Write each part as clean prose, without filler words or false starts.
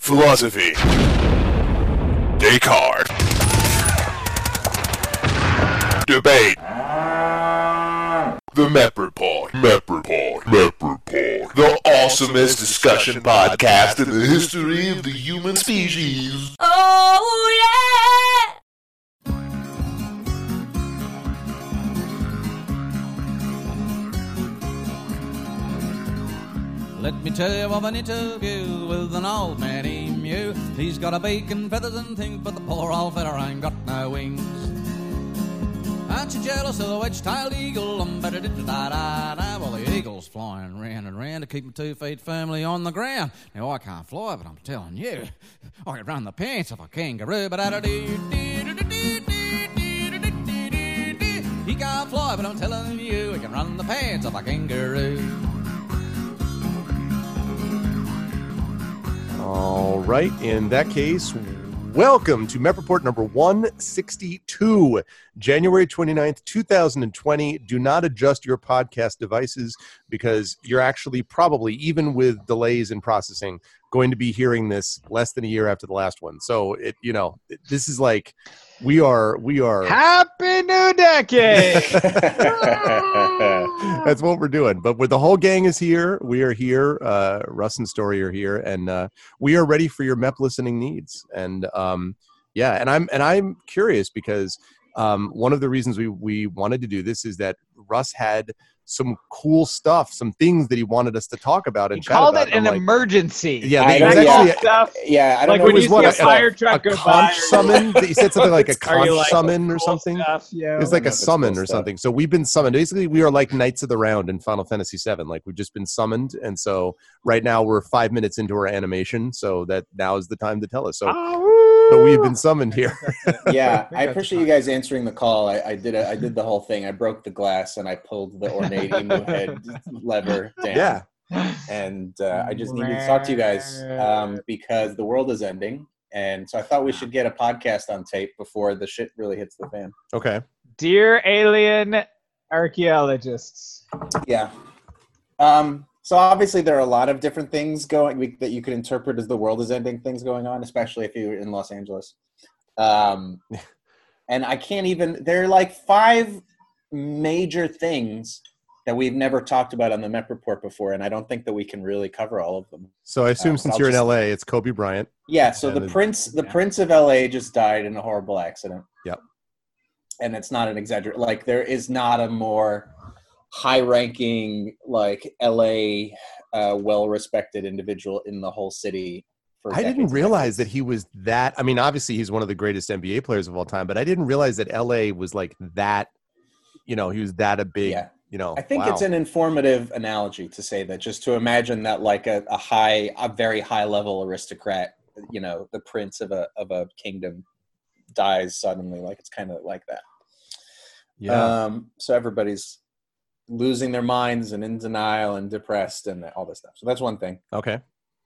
Philosophy. Descartes. Debate. The MEP Report. The awesomest discussion podcast in the history of the human species. Oh, yeah! Let me tell you of an interview with an old man emu. He's got a beak and feathers and things, but the poor old fella ain't got no wings. Aren't you jealous of the wedge-tailed eagle? Da-da-da-da-da-da. Well, the eagle's flying round and round to keep my 2 feet firmly on the ground. Now, I can't fly, but I'm telling you, I could run the pants of a kangaroo. He can't fly, but I'm telling you, he can run the pants of a kangaroo. All right, in that case, welcome to MEP Report number 162, January 29th, 2020. Do not adjust your podcast devices because you're actually probably, even with delays in processing, going to be hearing this less than a year after the last one. So, this is like, we are Happy New Decade! That's what we're doing. But with the whole gang is here, we are here. Russ and Story are here, and we are ready for your MEP listening needs. And I'm curious because one of the reasons we wanted to do this is that Russ had some cool stuff, some things that he wanted us to talk about and He chat called about. it an emergency. Yeah, I it was know, actually stuff. Yeah, I don't Like know. when It you was see a fire truck a go by. conch summon. He said something like a Are you conch like, summon or cool something. stuff? Yeah. It was like know a if it's summon cool or stuff. something. So we've been summoned. Basically, we are like Knights of the Round in Final Fantasy VII. Like we've just been summoned, and so right now we're 5 minutes into our animation. So that now is the time to tell us. So we've been summoned here. Yeah, I appreciate you guys answering the call. I did the whole thing. I broke the glass and I pulled the ornate emu head lever down. Yeah. And I just needed to talk to you guys because the world is ending. And so I thought we should get a podcast on tape before the shit really hits the fan. Okay. Dear alien archaeologists. Yeah. So obviously there are a lot of different things that you could interpret as the world is ending things going on, especially if you're in Los Angeles. And I can't even, there are like 5 major things that we've never talked about on the MEP Report before, and I don't think that we can really cover all of them. So I assume But since I'll you're in just- LA, it's Kobe Bryant. Yeah, so And the Prince of LA just died in a horrible accident. Yep. And it's not an exaggeration. Like, there is not a more high-ranking, like, LA, well-respected individual in the whole city. For I didn't decades and realize that decades. he was that. I mean, obviously he's one of the greatest NBA players of all time, but I didn't realize that LA was like that. He was that a big. Yeah. I wow. think it's an informative analogy to say that, just to imagine that like a very high level aristocrat, the prince of a kingdom dies suddenly. Like, it's kind of like that. Yeah. So everybody's losing their minds and in denial and depressed and all this stuff. So that's one thing. Okay.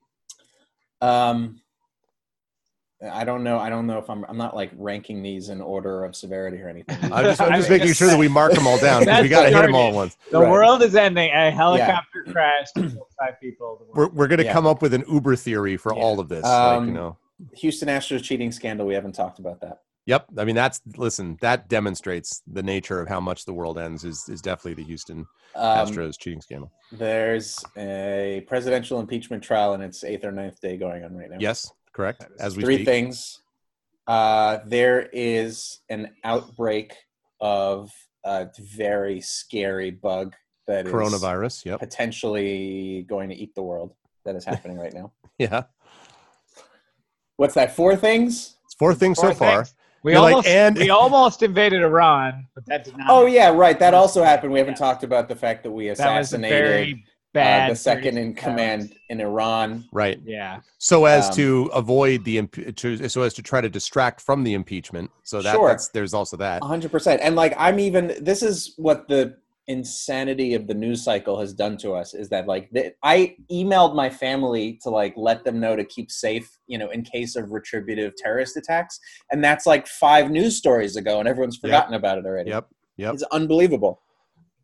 I don't know if I'm not like ranking these in order of severity or anything. I'm just making sure that we mark them all down because we got to hit them all at once. The Right. world is ending. A helicopter crashed and killed 5 people. We're going to Yeah. come up with an Uber theory for all of this. Houston Astros cheating scandal. We haven't talked about that. Yep. I mean, that demonstrates the nature of how much the world ends is definitely the Houston Astros cheating scandal. There's a presidential impeachment trial in its 8th or 9th day going on right now. Yes, correct. As we 3 speak. things. There is an outbreak of a very scary bug that is Coronavirus. Yep. potentially going to eat the world. That is happening right now. Yeah. What's that? 4 things? It's 4 things so far. We You're like, almost, and- we almost invaded Iran, but that did not. Oh, yeah, right. That also happened. We haven't talked about the fact that we That was a assassinated very bad. the second in 36 command hours. in Iran. Right. Yeah. So as to avoid so as to try to distract from the impeachment. So Sure. there's also that. 100%. And like, this is what the insanity of the news cycle has done to us, is that like I emailed my family to like let them know to keep safe, in case of retributive terrorist attacks. And that's like 5 news stories ago and everyone's forgotten about it already. Yep. It's unbelievable.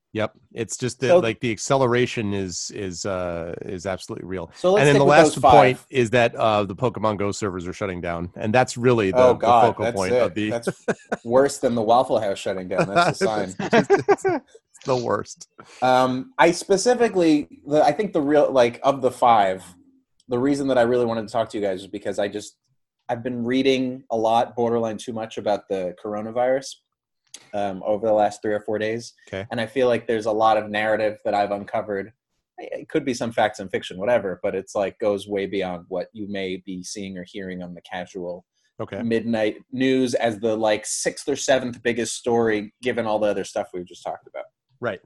Yep, it's just that So- like the acceleration is absolutely real. So let's And then stick the with last those point five. is that the Pokemon Go servers are shutting down, and that's really Oh the God, focal that's point it. of the. That's worse than the Waffle House shutting down. That's a sign. it's the worst. I specifically, I think the real, like, of the five, the reason that I really wanted to talk to you guys is because I've been reading a lot, borderline too much, about the coronavirus over the last 3 or 4 days. Okay. And I feel like there's a lot of narrative that I've uncovered. It could be some facts and fiction, whatever, but it's like goes way beyond what you may be seeing or hearing on the casual Okay. midnight news as the like 6th or 7th biggest story, given all the other stuff we've just talked about. Right.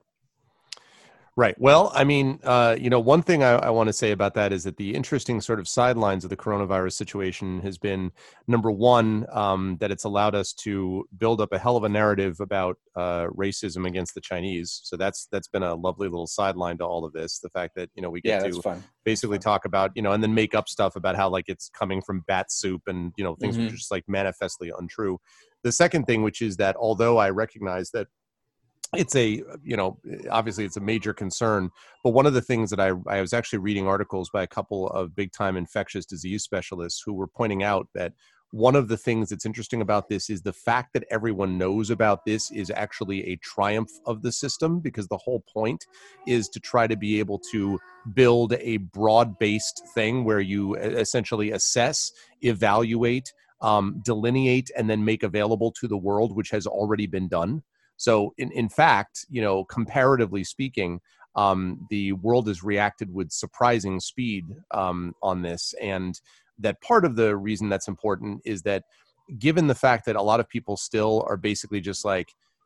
Right. Well, I mean, one thing I want to say about that is that the interesting sort of sidelines of the coronavirus situation has been, number one, that it's allowed us to build up a hell of a narrative about racism against the Chinese. So that's been a lovely little sideline to all of this. The fact that, we get that's to fun. basically talk about, and then make up stuff about how like it's coming from bat soup and, things which are just like manifestly untrue. The second thing, which is that although I recognize that it's obviously it's a major concern, but one of the things that I was actually reading articles by a couple of big time infectious disease specialists who were pointing out that one of the things that's interesting about this is the fact that everyone knows about this is actually a triumph of the system, because the whole point is to try to be able to build a broad-based thing where you essentially assess, evaluate, delineate, and then make available to the world, which has already been done. So in fact, comparatively speaking, the world has reacted with surprising speed on this. And that part of the reason that's important is that given the fact that a lot of people still are basically just like,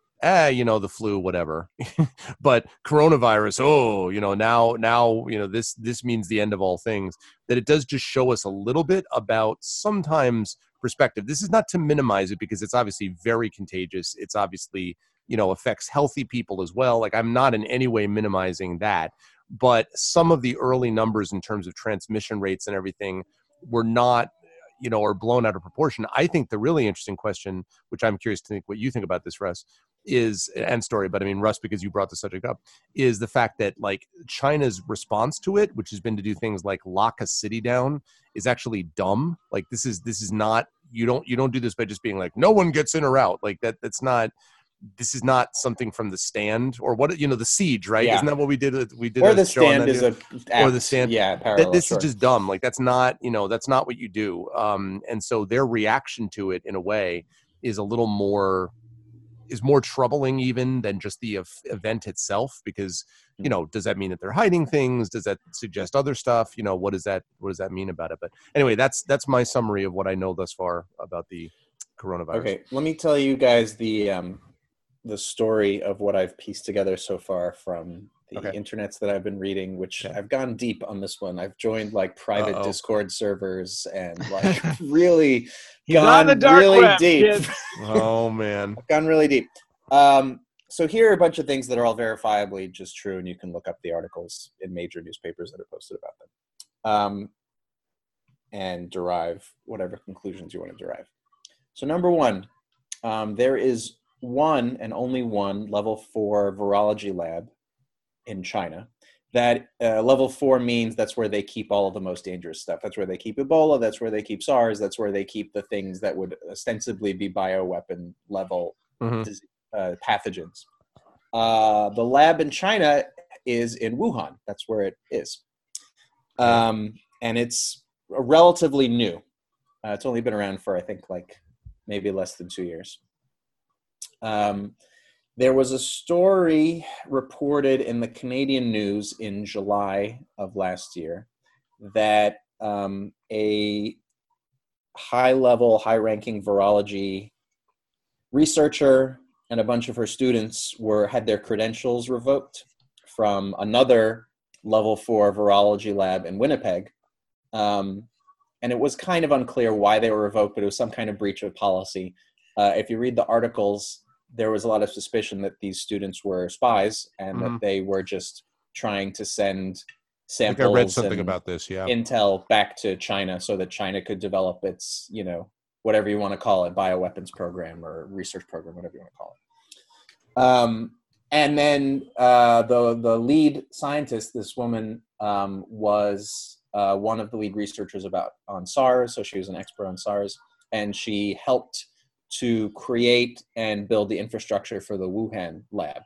the flu, whatever, but coronavirus, now, this means the end of all things, that it does just show us a little bit about sometimes perspective. This is not to minimize it, because it's obviously very contagious. It's obviously, affects healthy people as well. Like, I'm not in any way minimizing that, but some of the early numbers in terms of transmission rates and everything were not, are blown out of proportion. I think the really interesting question, which I'm curious to think what you think about this, Russ, is, and Story, but I mean, Russ, because you brought the subject up, is the fact that like China's response to it, which has been to do things like lock a city down, is actually dumb. Like, this is not, you don't do this by just being like, no one gets in or out. Like that's not, this is not something from The Stand or what, the Siege, right? Yeah. Isn't that what we did? We did Or a The show on Stand that, is or The Stand. Yeah, parallel, This sure. is just dumb. Like, that's not what you do. And so their reaction to it in a way is a little more, is more troubling even than just the event itself, because, does that mean that they're hiding things? Does that suggest other stuff? What does that mean about it? But anyway, that's my summary of what I know thus far about the coronavirus. Okay, let me tell you guys the story of what I've pieced together so far from the internets that I've been reading, which I've gone deep on this one. I've joined like private Discord servers and like really on the gone dark really web, deep. kids. Oh man. I've gone really deep. So here are a bunch of things that are all verifiably just true, and you can look up the articles in major newspapers that are posted about them, and derive whatever conclusions you want to derive. So number one, there is one and only one level 4 virology lab in China. That level 4 means that's where they keep all of the most dangerous stuff. That's where they keep Ebola. That's where they keep SARS. That's where they keep the things that would ostensibly be bioweapon level pathogens. The lab in China is in Wuhan. That's where it is. And it's relatively new. It's only been around for, I think, like maybe less than 2 years. There was a story reported in the Canadian news in July of last year that a high-level, high-ranking virology researcher and a bunch of her students had their credentials revoked from another level 4 virology lab in Winnipeg. And it was kind of unclear why they were revoked, but it was some kind of breach of policy. If you read the articles, there was a lot of suspicion that these students were spies and that they were just trying to send samples. I read something about this, intel back to China so that China could develop its, whatever you want to call it, bioweapons program or research program, whatever you want to call it. And then the lead scientist, this woman, was one of the lead researchers on SARS. So she was an expert on SARS, and she helped to create and build the infrastructure for the Wuhan lab.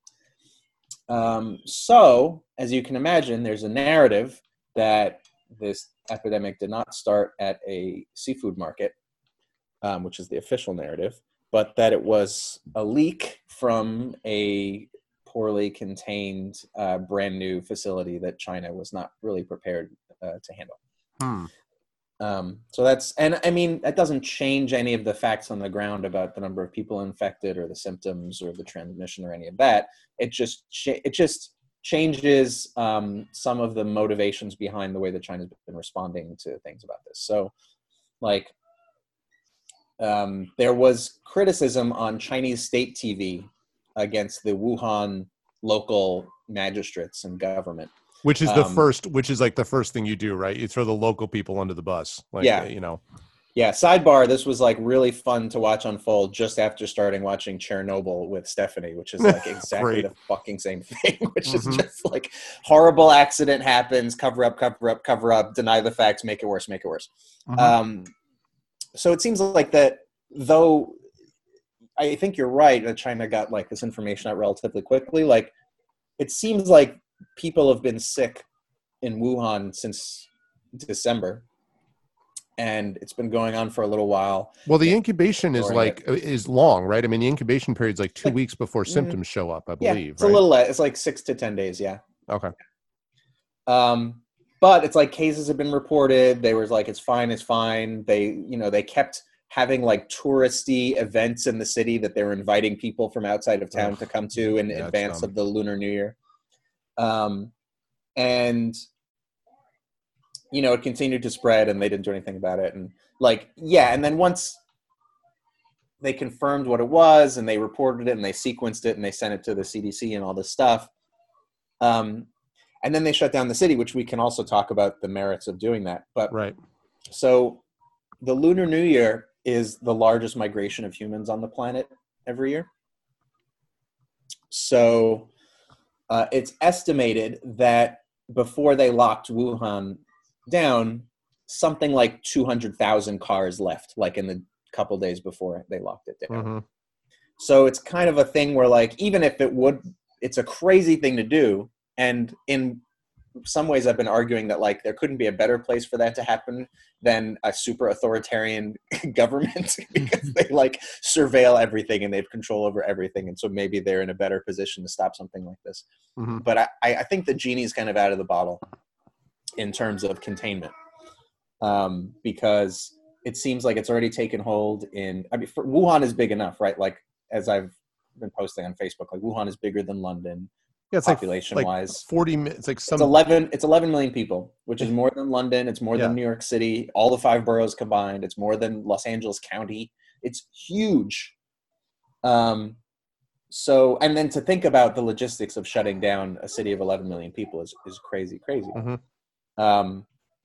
So, as you can imagine, there's a narrative that this epidemic did not start at a seafood market, which is the official narrative, but that it was a leak from a poorly contained, brand new facility that China was not really prepared to handle. So that's, and I mean, that doesn't change any of the facts on the ground about the number of people infected or the symptoms or the transmission or any of that. It just changes some of the motivations behind the way that China's been responding to things about this. So, like, there was criticism on Chinese state TV against the Wuhan local magistrates and government. Which is which is like the first thing you do, right? You throw the local people under the bus. Like, yeah. You know. Yeah, sidebar, this was like really fun to watch unfold just after starting watching Chernobyl with Stephanie, which is like exactly the fucking same thing, which is just like horrible accident happens, cover up, deny the facts, make it worse. So it seems like that, though I think you're right that China got like this information out relatively quickly, like it seems like people have been sick in Wuhan since December, and it's been going on for a little while. Well, the incubation is long, right? I mean, the incubation period is like 2 weeks before symptoms show up, I believe. It's a little less. It's like 6 to 10 days. Yeah. Okay. But it's like cases have been reported. They were like, it's fine. They kept having like touristy events in the city that they were inviting people from outside of town to come to in advance of the Lunar New Year. And it continued to spread and they didn't do anything about it. And and then once they confirmed what it was and they reported it and they sequenced it and they sent it to the CDC and all this stuff. And then they shut down the city, which we can also talk about the merits of doing that. But right. So the Lunar New Year is the largest migration of humans on the planet every year. So it's estimated that before they locked Wuhan down, something like 200,000 cars left, like in the couple days before they locked it down. Mm-hmm. So it's kind of a thing where, like, even if it's a crazy thing to do. And in some ways I've been arguing that like there couldn't be a better place for that to happen than a super authoritarian government because they like surveil everything and they have control over everything. And so maybe they're in a better position to stop something like this. Mm-hmm. But I think the genie's kind of out of the bottle in terms of containment, because it seems like it's already taken hold Wuhan is big enough, right? Like, as I've been posting on Facebook, like Wuhan is bigger than London. Yeah, it's population-wise. 40. It's like It's 11 million people, which is more than London. It's more than New York City. All the 5 boroughs combined. It's more than Los Angeles County. It's huge. So, and then to think about the logistics of shutting down a city of 11 million people is crazy. Mm-hmm.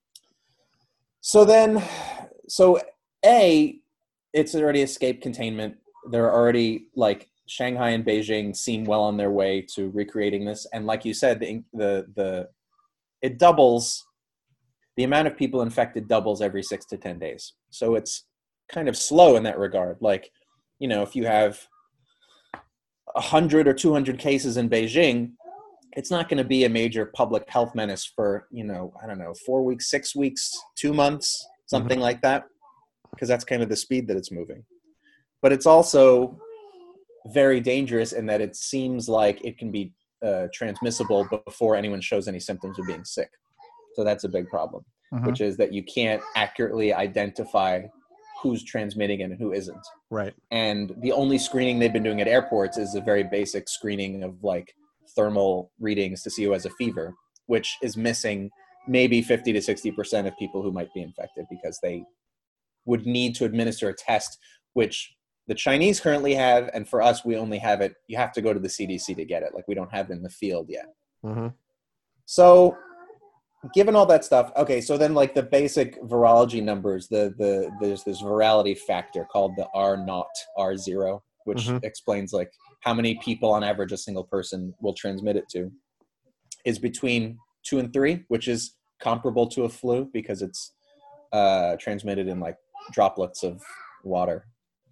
So it's already escaped containment. They're already like Shanghai and Beijing seem well on their way to recreating this. And like you said, it doubles, the amount of people infected doubles every 6 to 10 days. So it's kind of slow in that regard. Like, if you have 100 or 200 cases in Beijing, it's not going to be a major public health menace for, 4 weeks, 6 weeks, 2 months, something like that, because that's kind of the speed that it's moving. But it's also very dangerous in that it seems like it can be transmissible before anyone shows any symptoms of being sick. So that's a big problem, which is that you can't accurately identify who's transmitting and who isn't. Right. And the only screening they've been doing at airports is a very basic screening of like thermal readings to see who has a fever, which is missing maybe 50 to 60% of people who might be infected, because they would need to administer a test, which the Chinese currently have, and for us, we only have it. You have to go to the CDC to get it. Like, we don't have it in the field yet. Mm-hmm. So, given all that stuff, okay. So then, like the basic virology numbers, there's this virality factor called the R0, which explains like how many people on average a single person will transmit it to, is between 2 and 3, which is comparable to a flu because it's transmitted in like droplets of water.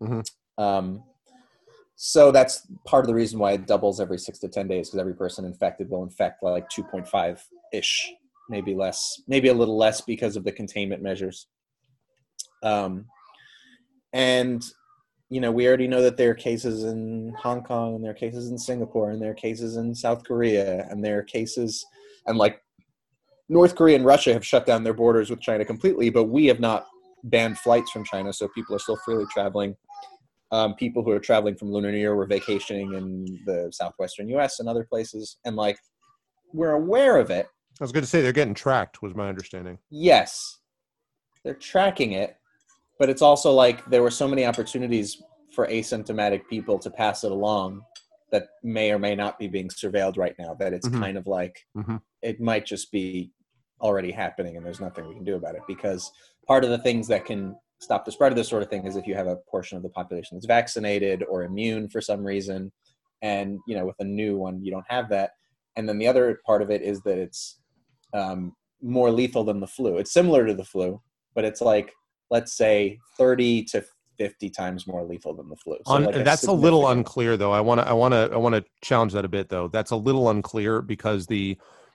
So that's part of the reason why it doubles every 6 to 10 days, because every person infected will infect like 2.5-ish, maybe less, maybe a little less because of the containment measures. And, you know, we already know that there are cases in Hong Kong, and there are cases in Singapore, and there are cases in South Korea, and there are cases, and like North Korea and Russia have shut down their borders with China completely, but we have not banned flights from China, so people are still freely traveling. People who are traveling from Lunar New Year were vacationing in the southwestern U.S. and other places, and like we're aware of it. I was going to say they're getting tracked, was my understanding. Yes, they're tracking it, but it's also like there were so many opportunities for asymptomatic people to pass it along that may or may not be being surveilled right now, that it's kind of like it might just be already happening and there's nothing we can do about it, because part of the things that can stop the spread of this sort of thing is if you have a portion of the population that's vaccinated or immune for some reason, and you know, with a new one you don't have that. And then the other part of it is that it's more lethal than the flu. It's similar to the flu, but it's like, let's say 30 to 50 times more lethal than the flu. So like that's a little unclear, though. I want to challenge that a bit, though. That's a little unclear because the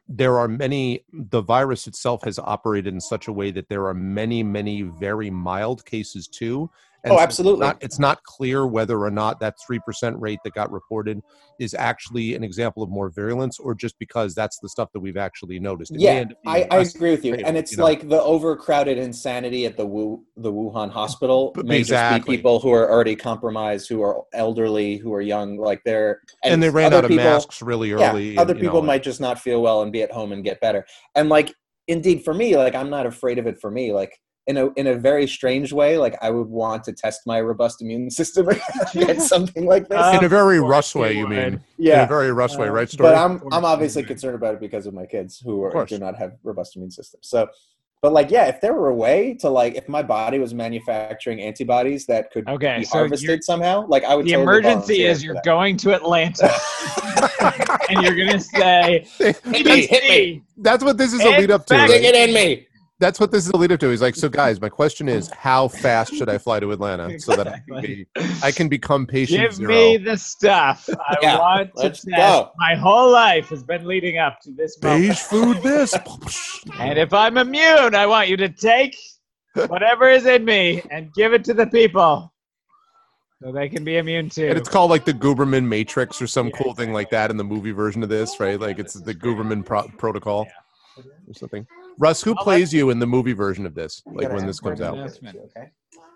virus itself has operated in such a way that there are many, many very mild cases too. And oh, absolutely. It's not clear whether or not that 3% rate that got reported is actually an example of more virulence, or just because that's the stuff that we've actually noticed. Yeah, I agree with you. And it's like the overcrowded insanity at the Wuhan hospital may just be people who are already compromised, who are elderly, who are young, like and they ran out of masks really early. Yeah, other people might just not feel well and be at home and get better. And like, indeed, for me, like I'm not afraid of it. For me, like, in a very strange way, like I would want to test my robust immune system against something like this. In a very Russ way, you mean? Yeah, in a very Russ way, right? Story. But I'm obviously concerned about it because of my kids who do not have robust immune systems. So, but like, yeah, if there were a way to like, if my body was manufacturing antibodies that could be harvested somehow, like I would. The totally emergency is you're going to Atlanta, and you're gonna say, hit me. That's what this is a lead up to. Dig it in me. That's what this is a lead up to. He's like, so guys, my question is, how fast should I fly to Atlanta so that I can become patient Give zero? me the stuff. I want to test. Go. My whole life has been leading up to this moment. Beige food this. And if I'm immune, I want you to take whatever is in me and give it to the people so they can be immune too. And it's called like the Guberman Matrix or some cool thing like that in the movie version of this, right? Like it's the Guberman protocol or something. Russ, who plays you in the movie version of this? Like when this comes out? Okay.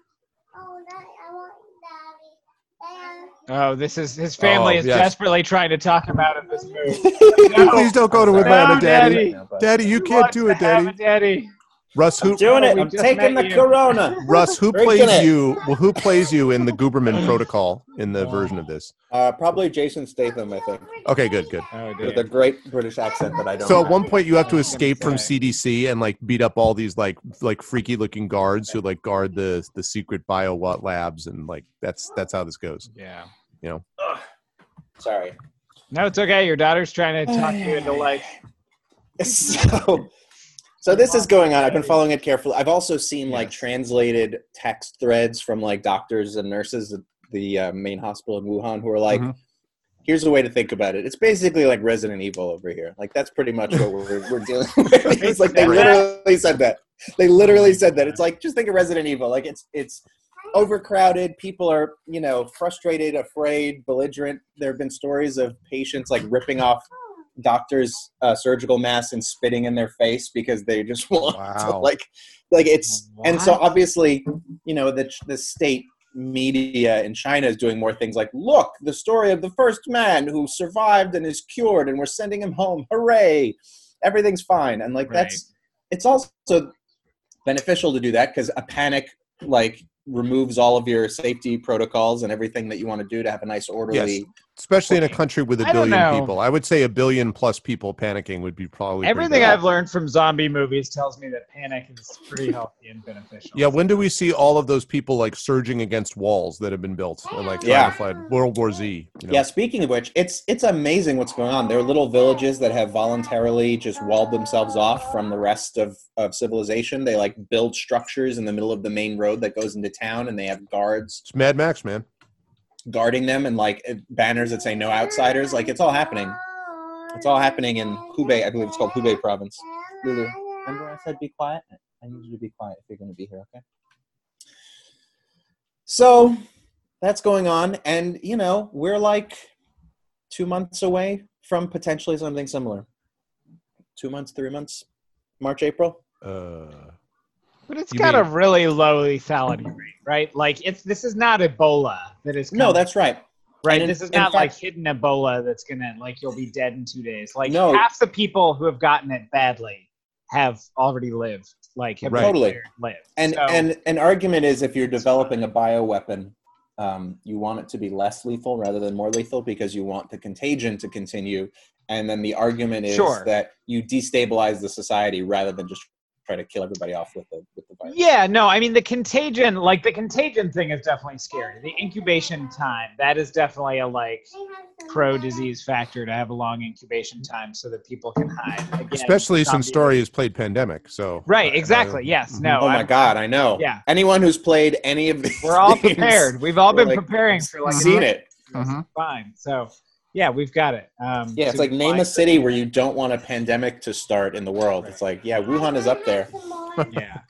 Oh, this is his family is desperately trying to talk him out of this move. No. Please don't go to Atlanta, Daddy. Daddy, you can't do it, Daddy. Russ, who doing it? I'm taking the corona. Russ, who plays you? Well, who plays you in the Guberman protocol in the version of this? Probably Jason Statham, I think. Okay, good. With a great British accent that I don't. So at one point, you have to escape from CDC and like beat up all these like freaky looking guards who like guard the secret bio labs, and like that's how this goes. Yeah. You know. Sorry. No, it's okay. Your daughter's trying to talk you into life. So this is going on. I've been following it carefully. I've also seen like translated text threads from like doctors and nurses at the main hospital in Wuhan who are like, here's a way to think about it. It's basically like Resident Evil over here. Like that's pretty much what we're dealing with. It's like they literally said that. They literally said that. It's like, just think of Resident Evil. Like it's overcrowded. People are, you know, frustrated, afraid, belligerent. There have been stories of patients like ripping off doctors' surgical masks and spitting in their face because they just want to like it's. And so obviously, you know, the state media in China is doing more things like, look, the story of the first man who survived and is cured, and we're sending him home. Hooray! Everything's fine. And like it's also beneficial to do that because a panic like removes all of your safety protocols and everything that you want to do to have a nice orderly Especially in a country with a I don't billion know. people. I would say a billion plus people panicking would be probably pretty Everything bad. I've learned from zombie movies tells me that panic is pretty healthy and beneficial. Yeah, when do we see all of those people like surging against walls that have been built and like trying Yeah. to fight World War Z? You know? Yeah, speaking of which, it's amazing what's going on. There are little villages that have voluntarily just walled themselves off from the rest of civilization. They like build structures in the middle of the main road that goes into town, and they have guards It's Mad Max, man. guarding them and like banners that say no outsiders. Like it's all happening. It's all happening in Hubei. I believe it's called Hubei province. Lulu, remember I said be quiet? I need you to be quiet if you're going to be here, okay? So that's going on. And, you know, we're like 2 months away from potentially something similar. 2 months, 3 months, March, April. But it's You got mean- a really low lethality rate, right? Like this is not Ebola that is No, coming, that's right. right. and This in- is in not fact- like hidden Ebola that's gonna like you'll be dead in 2 days. Like No. half the people who have gotten it badly have already lived. Like have Right. Totally. lived. And So- and an argument is if you're developing a bioweapon, you want it to be less lethal rather than more lethal because you want the contagion to continue. And then the argument is Sure. that you destabilize the society rather than just try to kill everybody off with the virus. Yeah, no, I mean the contagion thing is definitely scary. The incubation time, that is definitely a like pro-disease factor to have a long incubation time so that people can hide. Again, Especially since zombie- Story has played Pandemic. So Right, exactly. Yes, no. Oh my I'm- God, I know. Yeah. Anyone who's played any of these We're all things, prepared. We've all we're, been like, preparing for like seen it. fine. So yeah, we've got it. Yeah, so it's like we name a find- city where you don't want a pandemic to start in the world. It's like, yeah, Wuhan is up there. Yeah.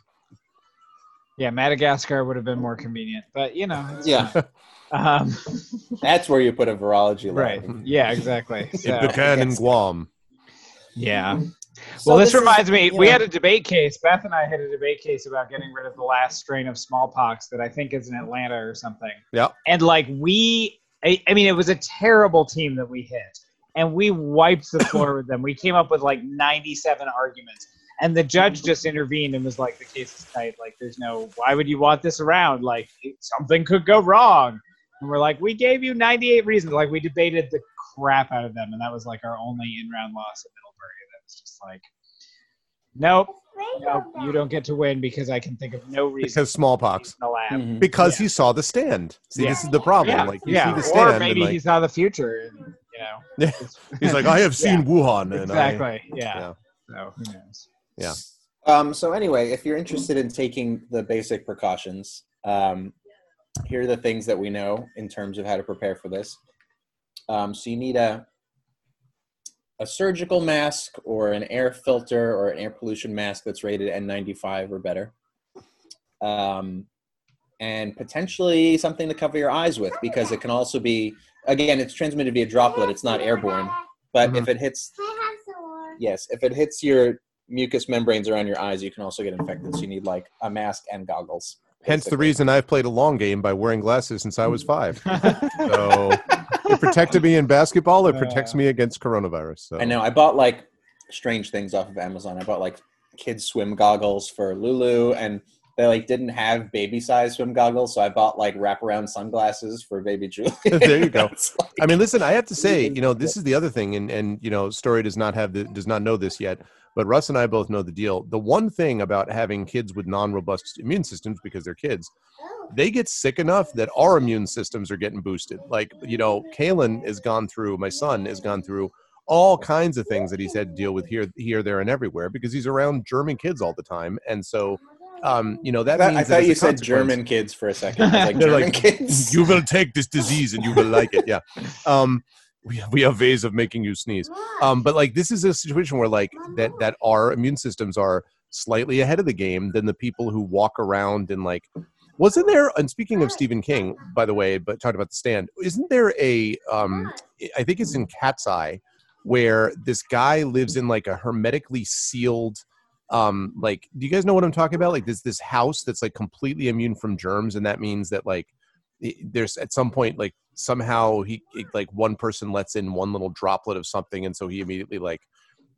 Yeah, Madagascar would have been more convenient, but you know. it's Yeah, fine. Um, that's where you put a virology lab. right. Yeah, exactly. it So, began in Guam. yeah. So Well, this this is, reminds me, you we know- had a debate case. Beth and I had a debate case about getting rid of the last strain of smallpox that I think is in Atlanta or something. Yeah. And like I mean, it was a terrible team that we hit, and we wiped the floor with them. We came up with like 97 arguments, and the judge just intervened and was like, "The case is tight. Like, there's no. Why would you want this around? Like, something could go wrong." And we're like, "We gave you 98 reasons." Like, we debated the crap out of them, and that was like our only in-round loss at Middlebury. That was just like, nope, you don't get to win because I can think of no reason. Because smallpox. in the lab. Mhm. Because he saw the stand. See, Yeah. this is the problem. Yeah, Like you yeah. see the stand Or and maybe like, he saw the future, and, you know. he's like, I have seen Wuhan. And Exactly. Yeah. Yeah. So who knows? Yeah. So anyway, if you're interested in taking the basic precautions, here are the things that we know in terms of how to prepare for this. So you need a surgical mask or an air filter or an air pollution mask that's rated N95 or better. And potentially something to cover your eyes with because it can also be, again, it's transmitted via droplet. It's not airborne. But if it hits, yes, if it hits your mucous membranes around your eyes, you can also get infected. So you need like a mask and goggles. Hence the basically. reason I've played a long game by wearing glasses since I was 5. So it protected me in basketball. It protects me against coronavirus. So I know. I bought like strange things off of Amazon. I bought like kids swim goggles for Lulu, and they like didn't have baby size swim goggles, so I bought like wraparound sunglasses for baby Julie. There you go. It's like- I mean, listen, I have to say, you know, this is the other thing, and you know, Story does not know this yet, but Russ and I both know the deal. The one thing about having kids with non-robust immune systems, because they're kids, they get sick enough that our immune systems are getting boosted. Like, you know, Kalen has gone through, my son has gone through all kinds of things that he's had to deal with here, there, and everywhere because he's around German kids all the time, and so. You know, that means I that thought as a you said consequence- German kids for a second. I was like, They're German like, kids? You will take this disease and you will like it. Yeah. We have ways of making you sneeze. But like this is a situation where like that our immune systems are slightly ahead of the game than the people who walk around and like wasn't there, and speaking of Stephen King, by the way, but talking about The Stand, isn't there a I think it's in Cat's Eye where this guy lives in like a hermetically sealed like, do you guys know what I'm talking about? Like this house that's like completely immune from germs, and that means that like there's at some point like somehow like one person lets in one little droplet of something, and so he immediately like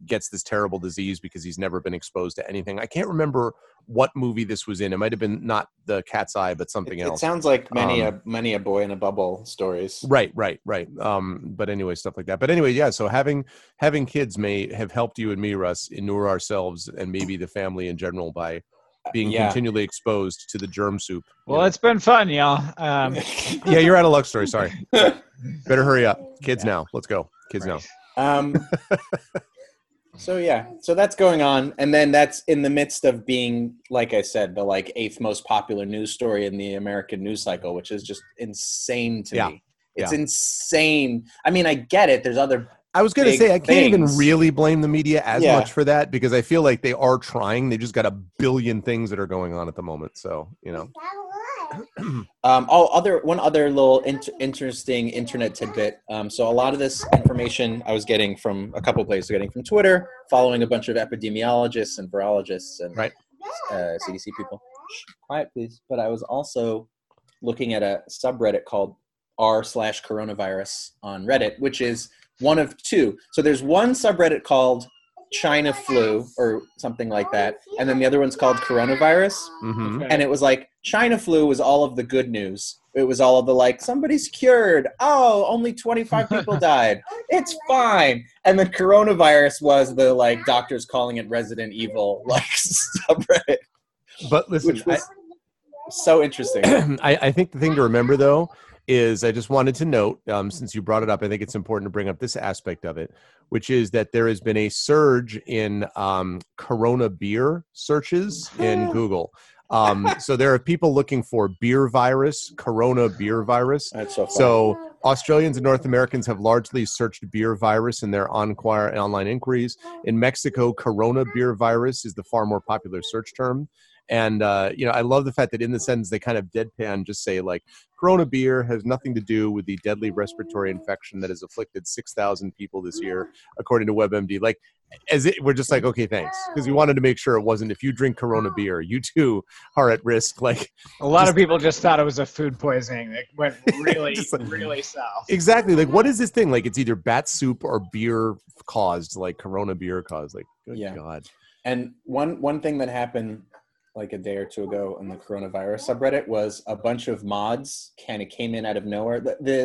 gets this terrible disease because he's never been exposed to anything. I can't remember what movie this was in. It might have been not The Cat's Eye, but something It else. sounds like many a boy in a bubble stories. Right. But anyway, stuff like that. But anyway, yeah. So having kids may have helped you and me, Russ, inure ourselves and maybe the family in general by being continually exposed to the germ soup. Well, it's been fun, y'all. Yeah, you're out of luck story. Sorry. Better hurry up. Kids now. Let's go. Kids now. So that's going on, and then that's in the midst of being, like I said, the like 8th most popular news story in the American news cycle, which is just insane to me. It's insane. I mean, I get it. There's other. I was going to say, I can't even really blame the media as Yeah. much for that because I feel like they are trying. They just got a billion things that are going on at the moment. So, you know. One other little interesting internet tidbit. So a lot of this information I was getting from a couple places, getting from Twitter, following a bunch of epidemiologists and virologists and CDC people. Shh, quiet, please. But I was also looking at a subreddit called r/coronavirus on Reddit, which is one of two. So there's one subreddit called China flu or something like that, and then the other one's called coronavirus. Mm-hmm. And it was like China flu was all of the good news. It was all of the like, somebody's cured. Oh, only 25 people died. It's fine. And then coronavirus was the like doctors calling it Resident Evil like subreddit. But listen, Which was so interesting. I think the thing to remember though is I just wanted to note, since you brought it up, I think it's important to bring up this aspect of it, which is that there has been a surge in Corona beer searches in Google. So there are people looking for beer virus, Corona beer virus. That's so funny. So Australians and North Americans have largely searched beer virus in their online inquiries. In Mexico, Corona beer virus is the far more popular search term. And, I love the fact that in the sentence they kind of deadpan just say like, Corona beer has nothing to do with the deadly respiratory infection that has afflicted 6,000 people this year, according to WebMD. Like, we're just like, okay, thanks. Because we wanted to make sure it wasn't, if you drink Corona beer, you too are at risk. Like, A lot of people just thought it was a food poisoning that went really, really south. Exactly. Like, what is this thing? Like, it's either bat soup or beer caused, like Corona beer caused. Like, good God. And one thing that happened like a day or two ago in the coronavirus subreddit was a bunch of mods kind of came in out of nowhere.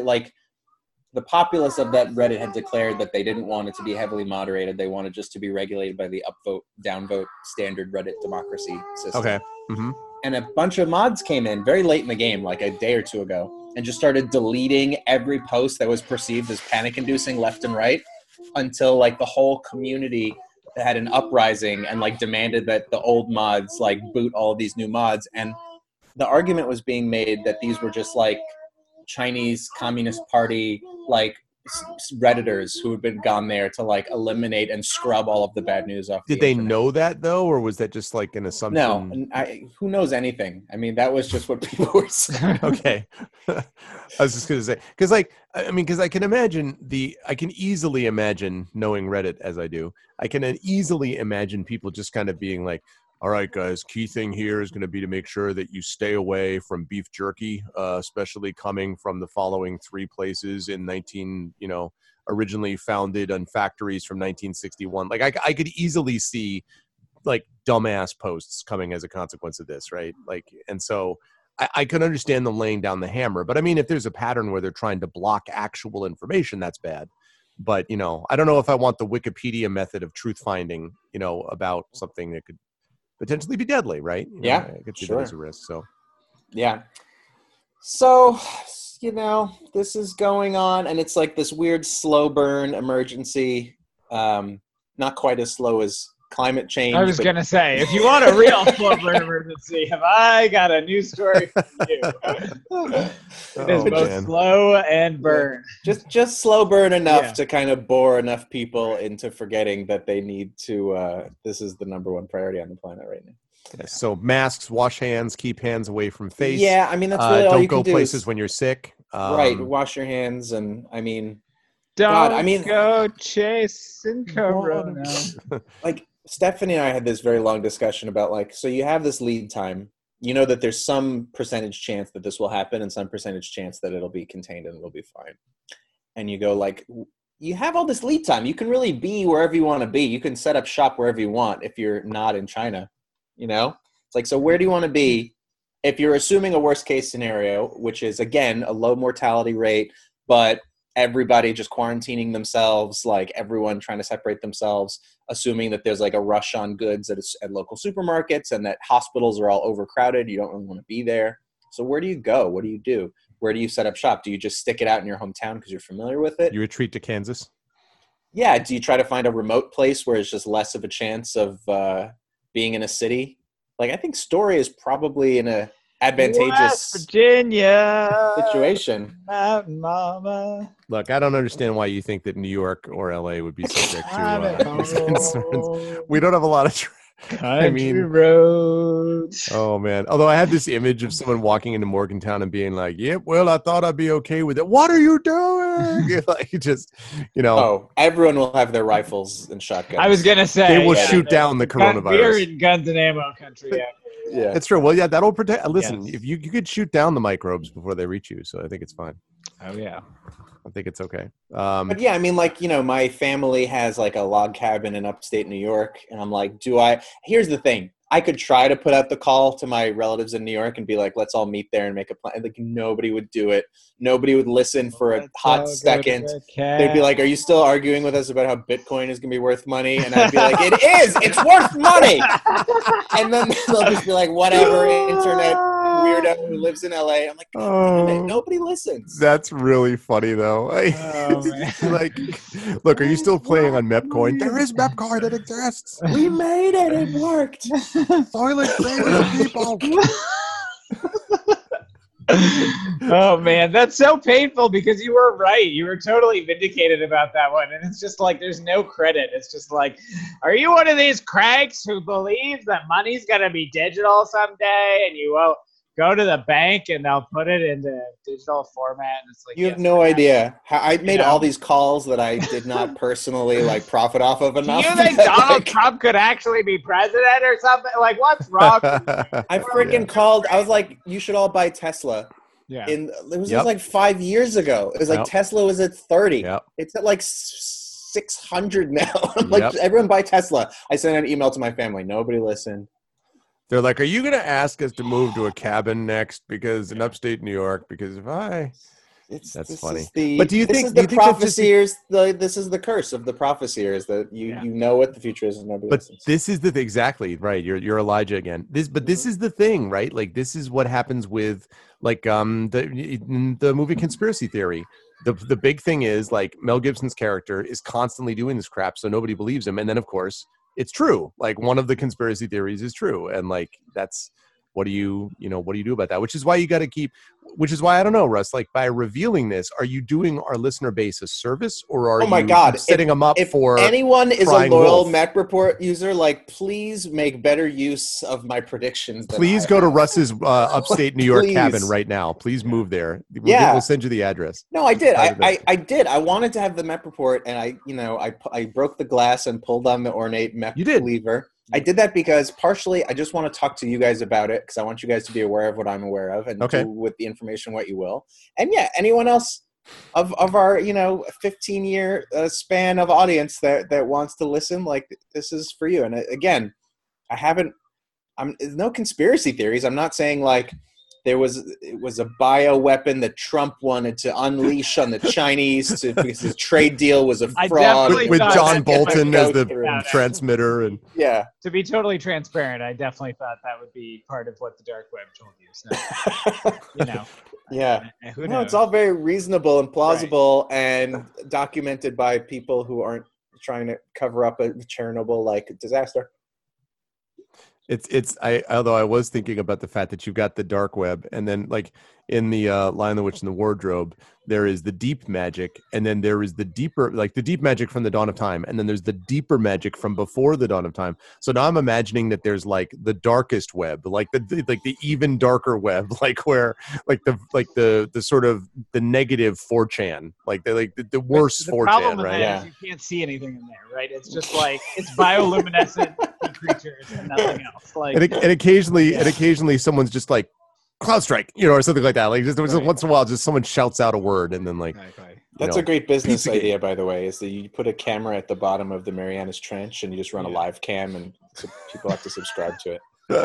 The populace of that Reddit had declared that they didn't want it to be heavily moderated. They wanted just to be regulated by the upvote, downvote standard Reddit democracy system. Okay. Mm-hmm. And a bunch of mods came in very late in the game, like a day or two ago, and just started deleting every post that was perceived as panic-inducing left and right until like the whole community had an uprising and like demanded that the old mods like boot all of these new mods. And the argument was being made that these were just like Chinese Communist Party like Redditors who had been gone there to like eliminate and scrub all of the bad news off. Did they know that though, or was that just like an assumption? No, who knows anything? I mean, that was just what people were saying. Okay. I was just going to say, because I can easily imagine, knowing Reddit as I do, I can easily imagine people just kind of being like, all right, guys, key thing here is going to be to make sure that you stay away from beef jerky, especially coming from the following 3 places in originally founded on factories from 1961. Like I could easily see like dumbass posts coming as a consequence of this, right? Like, and so I could understand them laying down the hammer. But I mean, if there's a pattern where they're trying to block actual information, that's bad. But, I don't know if I want the Wikipedia method of truth finding, about something that could potentially be deadly, right? I could see that as a risk. So, yeah. So, this is going on, and it's like this weird slow burn emergency. Not quite as slow as climate change. I was going to say, if you want a real slow burn emergency, have I got a news story for you? It is both slow and burn. Just slow burn enough to kind of bore enough people into forgetting that they need to, this is the number one priority on the planet right now. Yeah. So masks, wash hands, keep hands away from face. Yeah, I mean, that's really all don't you can go do places when you're sick. Right, wash your hands, and I mean... Don't go chasing Corona. Like, Stephanie and I had this very long discussion about, like, so you have this lead time. You know that there's some percentage chance that this will happen and some percentage chance that it'll be contained and it'll be fine. And you go, like, you have all this lead time. You can really be wherever you want to be. You can set up shop wherever you want if you're not in China, you know? It's like, so where do you want to be if you're assuming a worst case scenario, which is, again, a low mortality rate, but everybody just quarantining themselves, like everyone trying to separate themselves, assuming that there's like a rush on goods at local supermarkets and that hospitals are all overcrowded. You don't really want to be there. So where do you go? What do you do? Where do you set up shop? Do you just stick it out in your hometown because you're familiar with it? You retreat to Kansas? Yeah. Do you try to find a remote place where it's just less of a chance of being in a city? Like, I think Story is probably in a advantageous West Virginia situation. Mountain Mama. Look, I don't understand why you think that New York or LA would be subject I'm to at these concerns. home. We don't have a lot of Country roads. Oh man. Although I have this image of someone walking into Morgantown and being like, "Yep, well, I thought I'd be okay with it. What are you doing?" Like, just, you know. Oh, everyone will have their rifles and shotguns. I was gonna say They will yeah, shoot down the coronavirus. We're in guns and ammo country. Yeah. Yeah. That's true. Well, yeah, that'll protect. Listen, Yes. if you could shoot down the microbes before they reach you, so I think it's fine. Oh yeah. I think it's okay. But yeah, I mean, like, you know, my family has like a log cabin in upstate New York, and I'm like, here's the thing. I could try to put out the call to my relatives in New York and be like, let's all meet there and make a plan. Like, nobody would do it. Nobody would listen for a hot second. They'd be like, are you still arguing with us about how Bitcoin is going to be worth money? And I'd be like, it is. It's worth money. And then they'll just be like, whatever, internet weirdo who lives in LA. I'm like, God damn it, nobody listens. That's really funny, though. Oh, man. Like, look, are you still playing on Mepcoin? There is Mepcoin that exists. We made it. It worked. Toilet saving people. Oh man, that's so painful because you were right. You were totally vindicated about that one. And it's just like there's no credit. It's just like, are you one of these cranks who believes that money's gonna be digital someday and you won't go to the bank and they'll put it into digital format? And it's like, You have no idea. I made all these calls that I did not personally like profit off of Do enough. you think Donald Trump could actually be president or something? Like, what's wrong with you? I freaking called. I was like, you should all buy Tesla. Yeah. It was Yep. like 5 years ago. It was like Yep. Tesla was at 30. Yep. It's at like 600 now. I'm like, Yep. everyone buy Tesla. I sent an email to my family. Nobody listened. They're like, are you going to ask us to move to a cabin next? Because in upstate New York, because if I... That's This funny. is the, But do you this think- is do the you think that's just- prophecy? This is the curse of the prophecy is that you know what the future is and nobody But listens. this is the thing, exactly right. You're Elijah again. This is the thing, right? Like, this is what happens with like the movie Conspiracy Theory. The big thing is, like, Mel Gibson's character is constantly doing this crap, so nobody believes him. And then, of course, it's true. Like, one of the conspiracy theories is true, and like that's what do you do about that? Which is why you got to keep. Which is why I don't know, Russ. Like, by revealing this, are you doing our listener base a service, or are Oh my you God. setting them up If for anyone is a crying loyal wolf? Mac Report user, like, please make better use of my predictions. than Please I go to have. Russ's upstate New York Please. cabin right now. Please move there. Yeah. We'll send you the address. No, I did. Part of it. I did. I wanted to have the MEP report, and I broke the glass and pulled on the ornate MEP You did. lever. I did that because partially I just want to talk to you guys about it because I want you guys to be aware of what I'm aware of and Okay. do with the information what you will. And yeah, anyone else of our 15-year span of audience that wants to listen, like, this is for you. And again, there's no conspiracy theories. I'm not saying like it was a bioweapon that Trump wanted to unleash on the Chinese because his trade deal was a I fraud. definitely With thought John that Bolton might as go the through. transmitter, and Yeah. To be totally transparent, I definitely thought that would be part of what the dark web told you. So, Yeah. who No, knows? it's all very reasonable and plausible and documented by people who aren't trying to cover up a Chernobyl-like disaster. although I was thinking about the fact that you've got the dark web, and then like in the Lion, the Witch, and the Wardrobe, there is the deep magic, and then there is the deeper, like the deep magic from the dawn of time, and then there's the deeper magic from before the dawn of time. So now I'm imagining that there's like the darkest web, like the even darker web, like where like the sort of the negative 4chan, like the worst the 4chan, problem with right? that is you can't see anything in there, right? It's just like it's bioluminescent creatures and nothing else. Like And occasionally someone's just like Cloud Strike, or something like that. Like just once in a while, just someone shouts out a word, and then like That's know, a great business Pizzagate. idea, by the way, is that you put a camera at the bottom of the Marianas Trench and you just run a live cam and so people have to subscribe to it.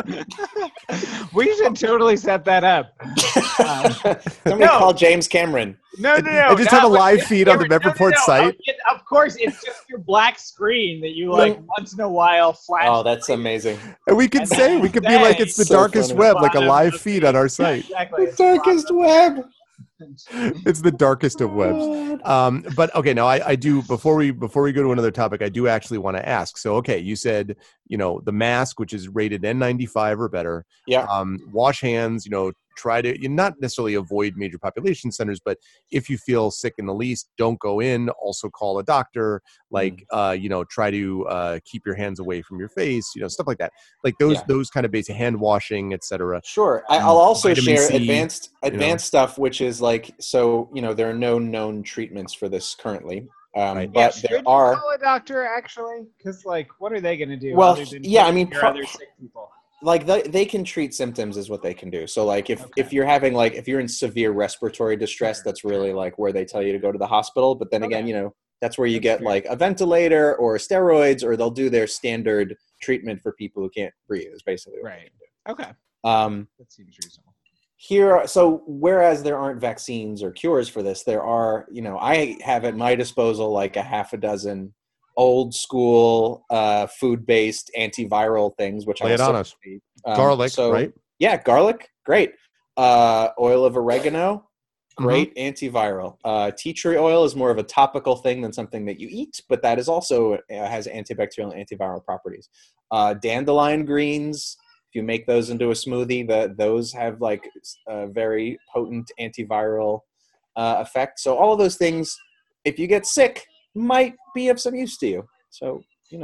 We should totally set that up. Somebody call James Cameron. No. I just have a live feed on the Met Report site. Of course, it's just your black screen that you like once in a while flash. Oh, that's amazing. And we could say, we could be like, it's the So darkest funny. web, like a live feed on our site. Exactly. The darkest web. It's the darkest of webs. But okay, now I do, before we go to another topic, I do actually want to ask. So, okay, you said, the mask, which is rated N95 or better. Yeah. Wash hands, try to not necessarily avoid major population centers, but if you feel sick in the least, don't go in. Also call a doctor. Like, try to keep your hands away from your face. Stuff like that. Like those kind of basic hand washing, etc. Sure. I'll also Vitamin share C, advanced stuff, which is like, so there are no known treatments for this currently. Right. But should there you are. call a doctor actually, because like, what are they going to do? Well, other than yeah, I take mean, care of other sick people. Like they can treat symptoms is what they can do. So like if you're having if you're in severe respiratory distress, that's really like where they tell you to go to the hospital. But then again, that's where you get like a ventilator or steroids, or they'll do their standard treatment for people who can't breathe is basically what Right. Okay. That seems reasonable. Here, so whereas there aren't vaccines or cures for this, there are, I have at my disposal like a half a dozen old school food-based antiviral things, which Lay it on us. Garlic, right? Yeah, garlic, great. Oil of oregano, great antiviral. Tea tree oil is more of a topical thing than something that you eat, but that is also has antibacterial and antiviral properties. Dandelion greens, if you make those into a smoothie, those have like a very potent antiviral effect. So all of those things, if you get sick, might be of some use to you. So,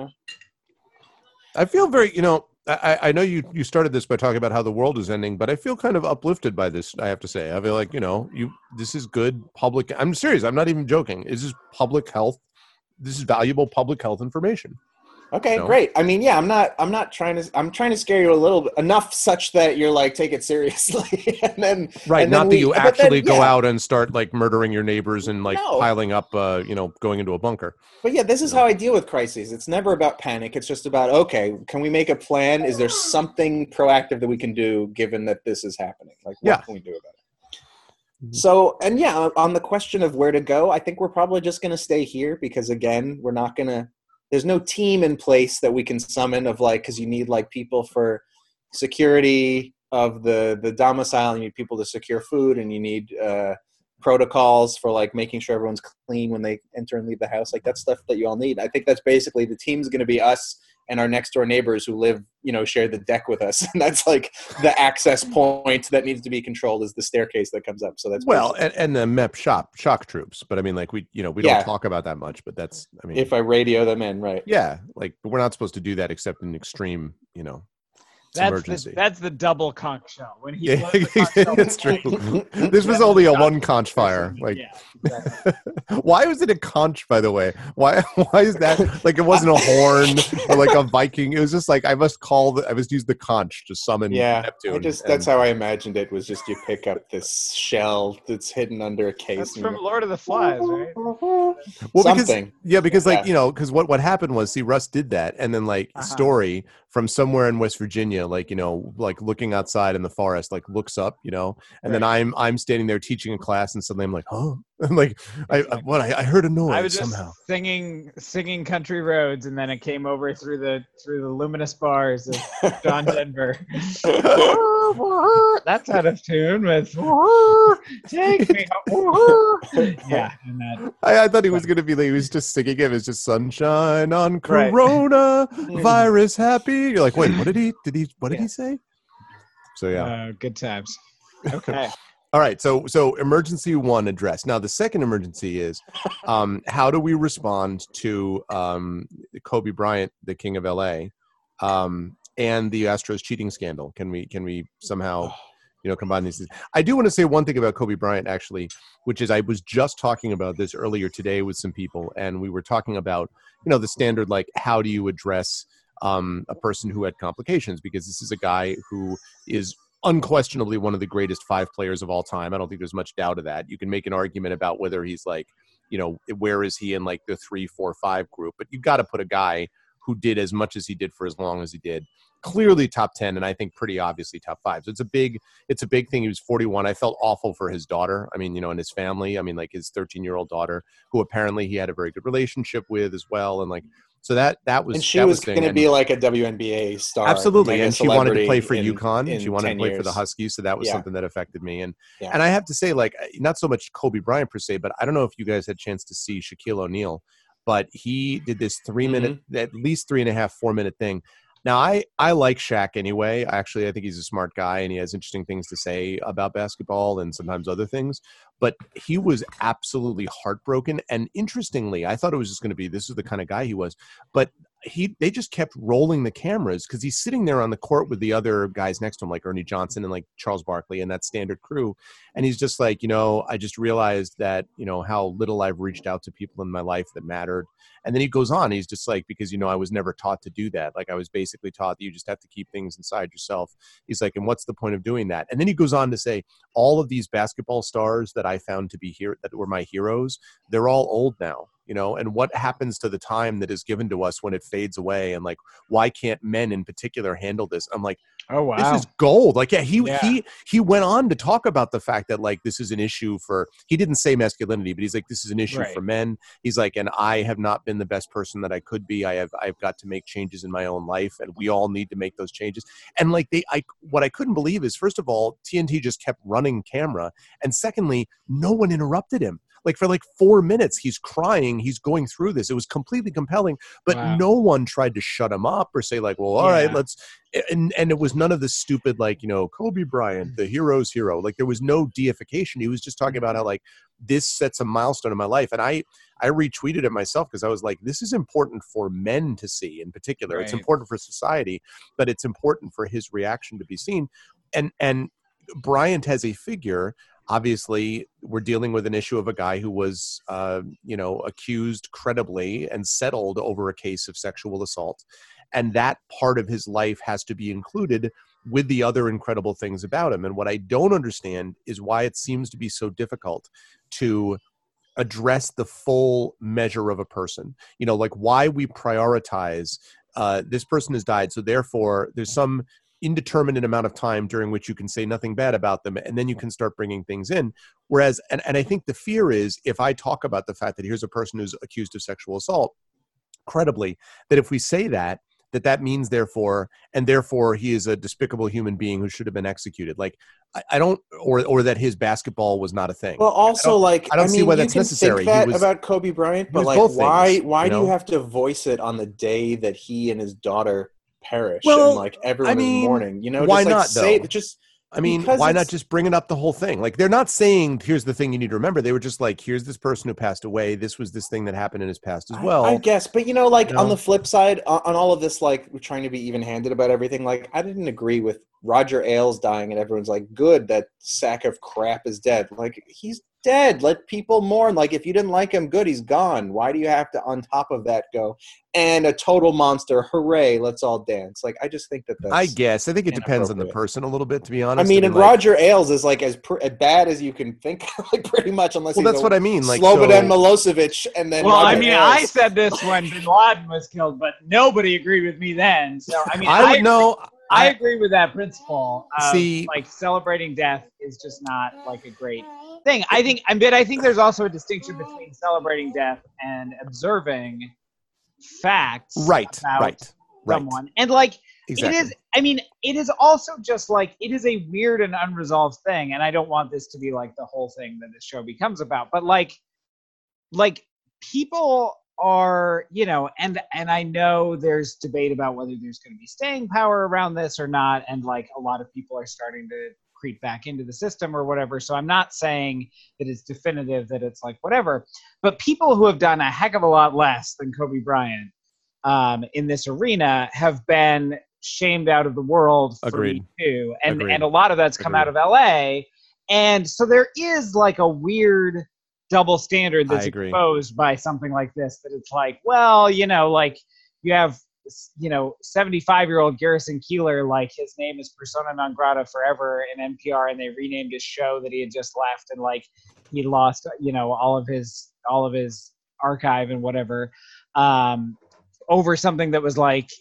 I feel very, I know you started this by talking about how the world is ending, but I feel kind of uplifted by this, I have to say. I feel like, this is good public. I'm serious. I'm not even joking. This is public health. This is valuable public health information. Okay, great. I mean, yeah, I'm trying to scare you a little bit, enough such that you're like, take it seriously. and then not that you actually go out and start like murdering your neighbors and like piling up, going into a bunker. But yeah, this is how I deal with crises. It's never about panic. It's just about, okay, can we make a plan? Is there something proactive that we can do given that this is happening? Like, what can we do about it? So, and yeah, on the question of where to go, I think we're probably just going to stay here because again, we're not going to, there's no team in place that we can summon of like, because you need like people for security of the domicile, you need people to secure food, and you need protocols for like making sure everyone's clean when they enter and leave the house. Like that's stuff that you all need. I think that's basically the team's going to be us and our next door neighbors who live, share the deck with us. And that's like the access point that needs to be controlled is the staircase that comes up. So that's and the MEP shock troops. But I mean, like we don't talk about that much, but that's, I mean, if I radio them in, right. Yeah. Like, but we're not supposed to do that except in extreme, emergency. That's the double conch shell. When he that's true. This was only a one conch fire. Like, exactly. Why was it a conch, by the way? Why is that? Like, it wasn't a horn or like a Viking. It was just like I must use the conch to summon Neptune. That's how I imagined it. Was just you pick up this shell that's hidden under a case. That's from Lord of the Flies, right? Well, something. Because what happened was, Russ did that, and then like Story from somewhere in West Virginia, like looking outside in the forest, like looks up, and then I'm standing there teaching a class, and suddenly I'm like, oh, I'm like, I heard a noise. I was just somehow singing Country Roads, and then it came over through the luminous bars of John Denver. That's out of tune with take me home. Yeah, and that. I thought he was going to be like, he was just singing it. It's just sunshine on Corona, virus happy. You're like, wait, what did he say? So yeah, good times. Okay. All right, so emergency one addressed. Now the second emergency is, how do we respond to Kobe Bryant, the King of LA, and the Astros cheating scandal? Can we somehow, combine these things? I do want to say one thing about Kobe Bryant, actually, which is I was just talking about this earlier today with some people, and we were talking about, the standard, like, how do you address a person who had complications? Because this is a guy who is unquestionably one of the greatest 5 players of all time. I don't think there's much doubt of that. You can make an argument about whether he's like, where is he in like the 3, 4, 5 group? But you got to put a guy who did as much as he did for as long as he did. Clearly top 10, and I think pretty obviously top 5. So it's a big thing. He was 41. I felt awful for his daughter. I mean, and his family. I mean, like his 13-year-old daughter, who apparently he had a very good relationship with as well. And like, so that was. And she was going to be like a WNBA star. Absolutely, and she wanted to play for UConn. In she wanted to play for the years. Huskies, so that was something that affected me. And Yeah. and I have to say, like, not so much Kobe Bryant per se, but I don't know if you guys had a chance to see Shaquille O'Neal, but he did this 3-minute, at least 3.5, 4-minute thing. Now, I like Shaq anyway. Actually, I think he's a smart guy, and he has interesting things to say about basketball and sometimes other things. But he was absolutely heartbroken. And interestingly, I thought it was just going to be this is the kind of guy he was. But they just kept rolling the cameras because he's sitting there on the court with the other guys next to him, like Ernie Johnson and like Charles Barkley and that standard crew. And he's just like, I just realized that, how little I've reached out to people in my life that mattered. And then he goes on, he's just like, because, I was never taught to do that. Like I was basically taught that you just have to keep things inside yourself. He's like, and what's the point of doing that? And then he goes on to say, all of these basketball stars that I found to be here, that were my heroes, they're all old now. And what happens to the time that is given to us when it fades away? And like, why can't men in particular handle this? I'm like, Oh, wow. this is gold. Like, he went on to talk about the fact that like, this is an issue he didn't say masculinity, but he's like, this is an issue for men. He's like, and I have not been the best person that I could be. I've got to make changes in my own life, and we all need to make those changes. And like what I couldn't believe is, first of all, TNT just kept running camera. And secondly, no one interrupted him. Like for like 4 minutes, he's crying. He's going through this. It was completely compelling, but no one tried to shut him up or say like, well, all right, let's. And it was none of this stupid, like, Kobe Bryant, the hero's hero. Like there was no deification. He was just talking about how like this sets a milestone in my life. And I retweeted it myself because I was like, this is important for men to see in particular. Right. It's important for society, but it's important for his reaction to be seen. And Bryant has a figure. Obviously, we're dealing with an issue of a guy who was, accused credibly and settled over a case of sexual assault. And that part of his life has to be included with the other incredible things about him. And what I don't understand is why it seems to be so difficult to address the full measure of a person. Like why we prioritize this person has died. So therefore, there's some indeterminate amount of time during which you can say nothing bad about them, and then you can start bringing things in. Whereas, and I think the fear is, if I talk about the fact that here's a person who's accused of sexual assault credibly, that if we say that means therefore he is a despicable human being who should have been executed. Like I don't, or that his basketball was not a thing. Well, also I don't see why that's necessary. Think that about Kobe Bryant, but like why do you have to voice it on the day that he and his daughter perish and like everyone is mourning? Why just, like, not though? Why not just bring it up the whole thing? Like they're not saying here's the thing you need to remember. They were just like, here's this person who passed away. This was this thing that happened in his past as well. I guess, but on the flip side, on all of this, like we're trying to be even-handed about everything. Like I didn't agree with Roger Ailes dying, and everyone's like, good, that sack of crap is dead. Like he's dead. Let people mourn. Like if you didn't like him, good, he's gone. Why do you have to, on top of that, go and a total monster? Hooray! Let's all dance. Like I just think that's. I think it depends on the person a little bit, to be honest. I mean, and Roger Ailes is like as bad as you can think, like pretty much, unless he's that's what I mean. Like Slobodan Milosevic, and then. Well, Roger Ailes. I said this when Bin Laden was killed, but nobody agreed with me then. So I mean, I agree with that principle. Like celebrating death is just not like a great thing. I think there's also a distinction between celebrating death and observing facts about someone. And like exactly. it is. I mean, it is also just like it is a weird and unresolved thing. And I don't want this to be like the whole thing that this show becomes about. But like people are, and I know there's debate about whether there's going to be staying power around this or not, and like a lot of people are starting to creep back into the system or whatever. So I'm not saying that it's definitive that it's like whatever, but people who have done a heck of a lot less than Kobe Bryant in this arena have been shamed out of the world for Me Too, and a lot of that's come out of LA, and so there is like a weird double standard that's exposed by something like this, that it's like, well, like you have, 75-year-old Garrison Keillor, like his name is persona non grata forever in NPR, and they renamed his show that he had just left, and like he lost, all of his all of his archive and whatever, over something that was like,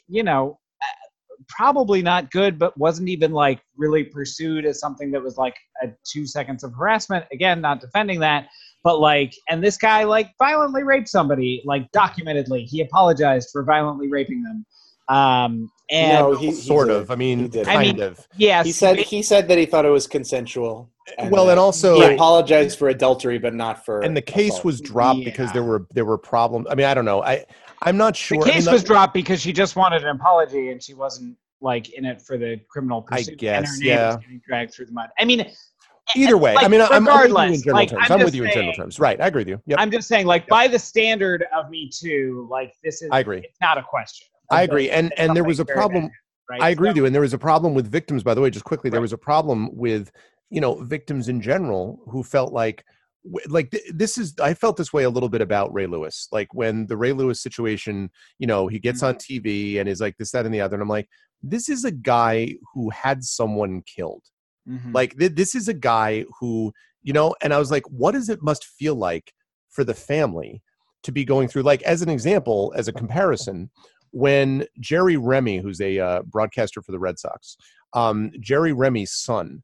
probably not good, but wasn't even like really pursued as something that was like a 2 seconds of harassment. Again, not defending that, but like, and this guy like violently raped somebody, like documentedly. He apologized for violently raping them. And No, he sort did. of. I mean, He did. kind of. yes, He said that he thought it was consensual. And Well, and also he apologized for adultery, but not for. and the case assault. was dropped Yeah. because there were problems. I mean, I don't know. I'm not sure. the case I mean, was dropped because she just wanted an apology and she wasn't like in it for the criminal pursuit. And guess, her name yeah. was getting dragged through the mud. I mean, either way. like, I mean, I'm with you in regardless, general like, terms. I'm I'm with just you in general saying- terms. Right. I agree with you. Yep. I'm just saying, like, by the standard of Me Too, like, this is, I agree. it's not a question. I agree. And It's there was a something very problem. bad, right? I agree So- with you. And there was a problem with victims, by the way, just quickly, there Right. was a problem with, victims in general who felt like this is, I felt this way a little bit about Ray Lewis. Like when the Ray Lewis situation, he gets on TV and is like this, that, and the other. And I'm like, this is a guy who had someone killed. Mhm. Like this is a guy who, and I was like, what does it must feel like for the family to be going through, like, as an example, as a comparison, when Jerry Remy, who's a broadcaster for the Red Sox, Jerry Remy's son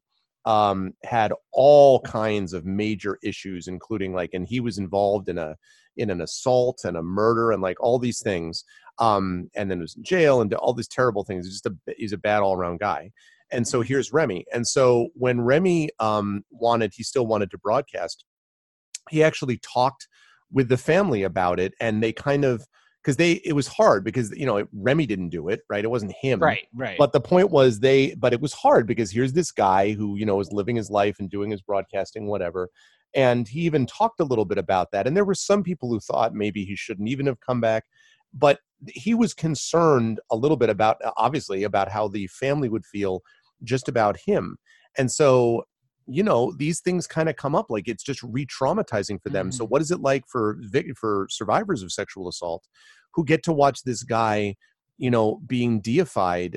had all kinds of major issues, including and he was involved in an assault and a murder and like all these things, and then was in jail and all these terrible things. He's a bad all around guy. And so here's Remy. And so when Remy he still wanted to broadcast, he actually talked with the family about it, and they kind of, because it was hard because Remy didn't do it, right? It wasn't him, Right. But the point was but it was hard because here's this guy who is living his life and doing his broadcasting, whatever, and he even talked a little bit about that. And there were some people who thought maybe he shouldn't even have come back, but he was concerned a little bit about how the family would feel just about him. And so these things kind of come up, like it's just re-traumatizing for them. So what is it like for survivors of sexual assault who get to watch this guy, being deified?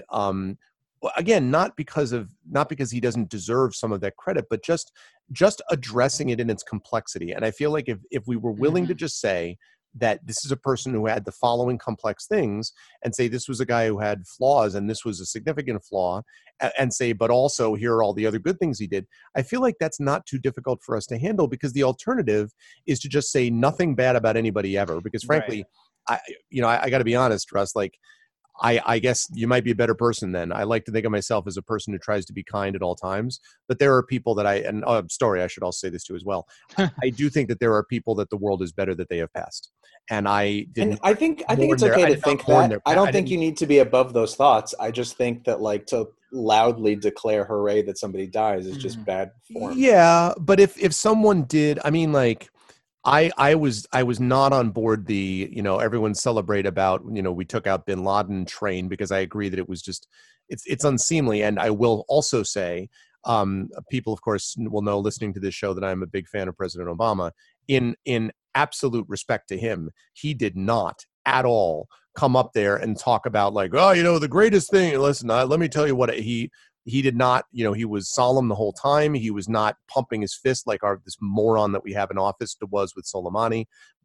Again, not because he doesn't deserve some of that credit, but just addressing it in its complexity. And I feel like if we were willing to just say that this is a person who had the following complex things, and say this was a guy who had flaws and this was a significant flaw, and say, but also here are all the other good things he did. I feel like that's not too difficult for us to handle, because the alternative is to just say nothing bad about anybody ever. Because frankly, I got to be honest, Russ, like, I guess you might be a better person then. I like to think of myself as a person who tries to be kind at all times, but there are people that I should also say this too as well. I do think that there are people that the world is better that they have passed. And I think it's okay to think that. I don't think you need to be above those thoughts. I just think that to loudly declare hooray that somebody dies is just bad form. Yeah, but if someone did, I mean, like, I was not on board the, everyone celebrate about, we took out bin Laden train, because I agree that it was just, it's unseemly. And I will also say, people, of course, will know listening to this show that I'm a big fan of President Obama. In absolute respect to him, he did not at all come up there and talk about like, oh, the greatest thing. Listen, let me tell you what he did not, he was solemn the whole time. He was not pumping his fist like this moron that we have in office was with Soleimani.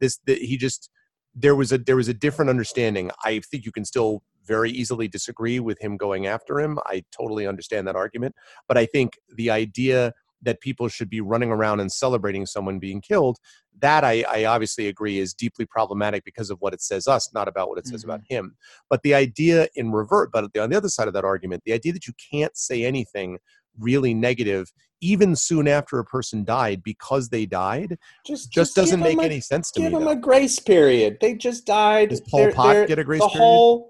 There was a different understanding. I think you can still very easily disagree with him going after him. I totally understand that argument. But I think the idea that people should be running around and celebrating someone being killed, that I obviously agree is deeply problematic because of what it says us, not about what it says about him. But the idea but on the other side of that argument, the idea that you can't say anything really negative even soon after a person died because they died just doesn't make any sense to me. Give them a grace period. They just died. Does Pol Pot get a grace period?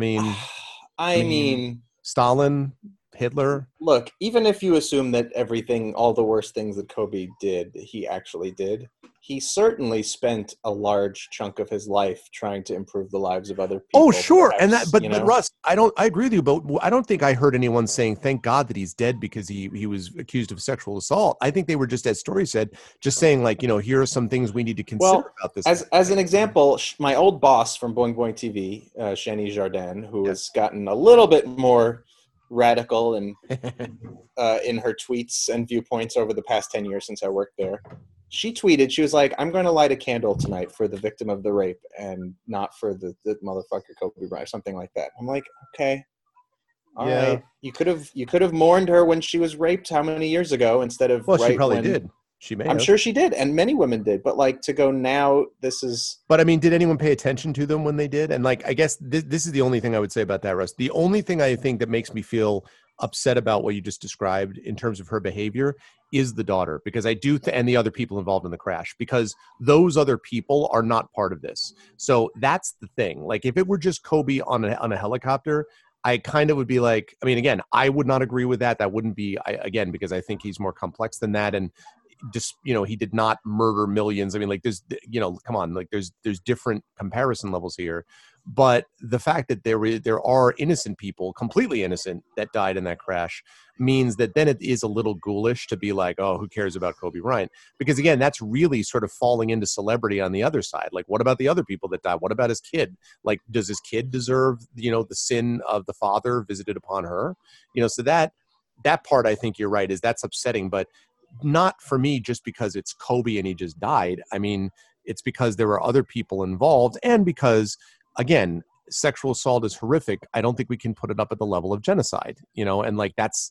I mean, Stalin, Hitler. Look, even if you assume that all the worst things that Kobe did, he actually did, he certainly spent a large chunk of his life trying to improve the lives of other people. Oh, sure. Perhaps, but Russ, I agree with you, but I don't think I heard anyone saying, thank God that he's dead because he was accused of sexual assault. I think they were just, as Story said, just saying like, here are some things we need to consider about this. As an example, my old boss from Boing Boing TV, Shani Jardin, who has gotten a little bit more radical and in her tweets and viewpoints over the past 10 years since I worked there. She tweeted, she was like, I'm going to light a candle tonight for the victim of the rape and not for the motherfucker Kobe Bryant, something like that. I'm like, okay, all right. You could have mourned her when she was raped how many years ago instead of Well, she probably did. She may I'm sure she did, and many women did. But like to go now, this is. But I mean, did anyone pay attention to them when they did? And like, I guess this is the only thing I would say about that, Russ. The only thing I think that makes me feel upset about what you just described in terms of her behavior is the daughter, because I do, and the other people involved in the crash, because those other people are not part of this. So that's the thing. Like, if it were just Kobe on a helicopter, I kind of would be like, I mean, again, I would not agree with that. That wouldn't be, again, because I think he's more complex than that. And just, he did not murder millions. I mean, like, there's, come on, like there's different comparison levels here. But the fact that there are innocent people, completely innocent, that died in that crash means that then it is a little ghoulish to be like, oh, who cares about Kobe Bryant? Because again, that's really sort of falling into celebrity on the other side. Like, what about the other people that died? What about his kid? Like, does his kid deserve, the sin of the father visited upon her? So that part, I think you're right, that's upsetting, but not for me just because it's Kobe and he just died. I mean, it's because there were other people involved, and because, again, sexual assault is horrific. I don't think we can put it up at the level of genocide, and like that's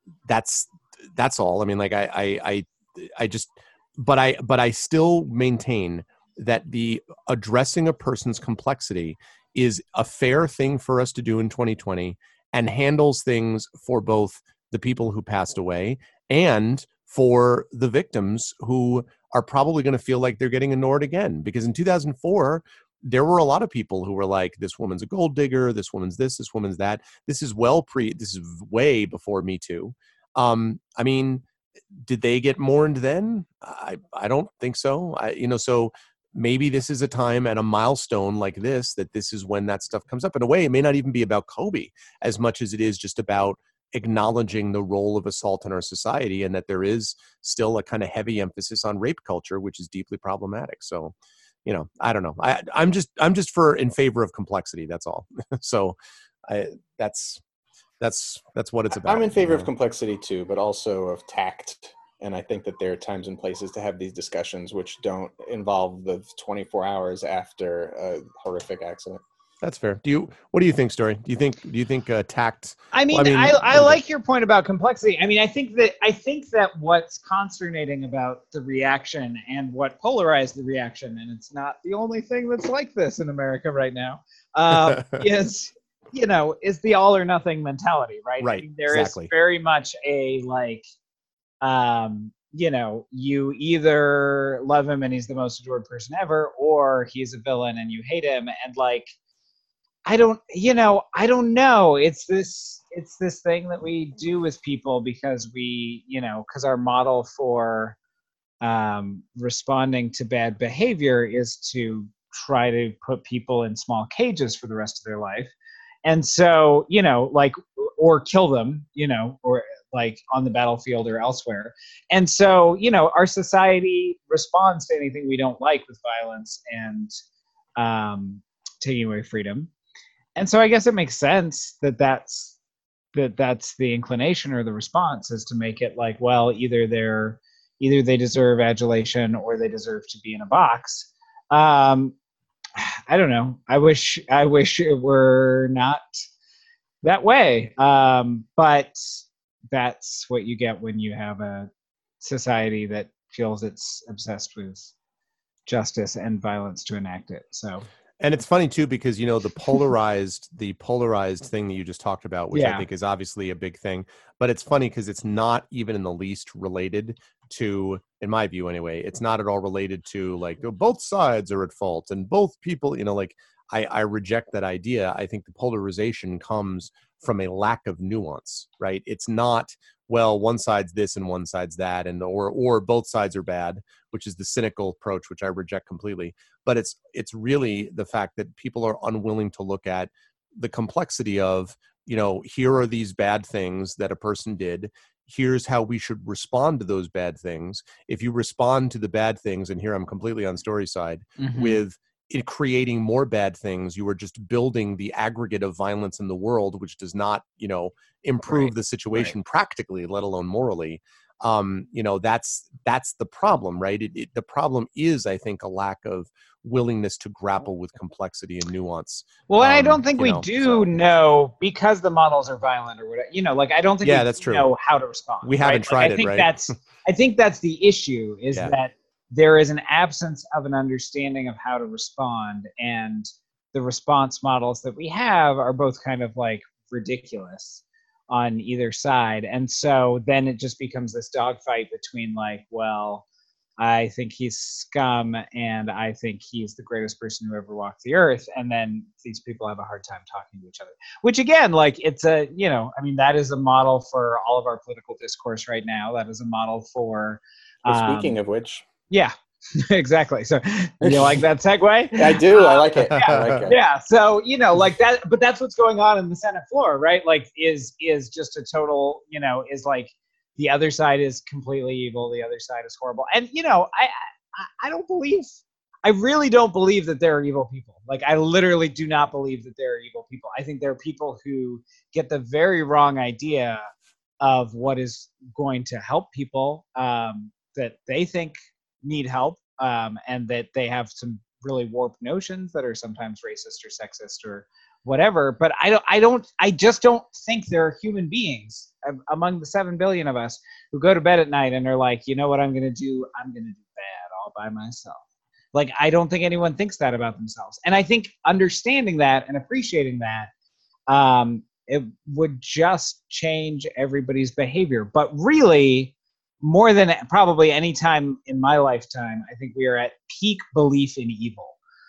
all. I mean, like I just, but I still maintain that the addressing a person's complexity is a fair thing for us to do in 2020, and handles things for both the people who passed away and for the victims who are probably going to feel like they're getting ignored again. Because in 2004, there were a lot of people who were like, this woman's a gold digger, this woman's this woman's that. This is way before Me Too. I mean, did they get mourned then? I don't think so. So maybe this is a time at a milestone like this is when that stuff comes up. In a way, it may not even be about Kobe as much as it is just about acknowledging the role of assault in our society, and that there is still a kind of heavy emphasis on rape culture, which is deeply problematic. So, I don't know. I'm just in favor of complexity. That's all. So that's what it's about. I'm in favor of complexity too, but also of tact. And I think that there are times and places to have these discussions which don't involve the 24 hours after a horrific accident. That's fair. What do you think, Story? Do you think tact? I like your point about complexity. I mean, I think that what's consternating about the reaction and what polarized the reaction, and it's not the only thing that's like this in America right now, is the all or nothing mentality, right? Right. I mean, there exactly. is very much a like, you either love him and he's the most adored person ever, or he's a villain and you hate him, and like. I don't know. It's this thing that we do with people because because our model for responding to bad behavior is to try to put people in small cages for the rest of their life. And so, or kill them, or like on the battlefield or elsewhere. And so, our society responds to anything we don't like with violence and taking away freedom. And so I guess it makes sense that's the inclination or the response is to make it like, well, either they deserve adulation or they deserve to be in a box. I don't know. I wish it were not that way. But that's what you get when you have a society that feels it's obsessed with justice and violence to enact it. So. And it's funny too, because, the polarized thing that you just talked about, which I think is obviously a big thing, but it's funny because it's not even in the least related to, in my view anyway, it's not at all related to like both sides are at fault and both people, I reject that idea. I think the polarization comes from a lack of nuance, right? It's not, well, one side's this and one side's that, and or both sides are bad, which is the cynical approach, which I reject completely. But it's really the fact that people are unwilling to look at the complexity of, here are these bad things that a person did. Here's how we should respond to those bad things. If you respond to the bad things, and here I'm completely on Story's side, with creating more bad things. You are just building the aggregate of violence in the world, which does not, improve the situation practically, let alone morally. That's the problem, right? The problem is, I think, a lack of willingness to grapple with complexity and nuance. Well, and I don't think we do know, because the models are violent or whatever, I don't think that's true. know how to respond. We haven't tried I think right? I think that's the issue, is that there is an absence of an understanding of how to respond, and the response models that we have are both kind of like ridiculous on either side. And so then it just becomes this dogfight between I think he's scum and I think he's the greatest person who ever walked the earth. And then these people have a hard time talking to each other, which again, it's that is a model for all of our political discourse right now. That is a model for, speaking of which. Yeah, exactly. So you like that segue? I do. I like it. Yeah. I like it. Yeah. So, that, but that's what's going on in the Senate floor, right? Is just a total, is the other side is completely evil. The other side is horrible. And, I really don't believe that there are evil people. I literally do not believe that there are evil people. I think there are people who get the very wrong idea of what is going to help people that they think need help, and that they have some really warped notions that are sometimes racist or sexist or whatever. But I just don't think there are human beings among the 7 billion of us who go to bed at night and are like, you know what I'm going to do? I'm going to do bad all by myself. I don't think anyone thinks that about themselves. And I think understanding that and appreciating that, it would just change everybody's behavior. But really, more than probably any time in my lifetime, I think we are at peak belief in evil.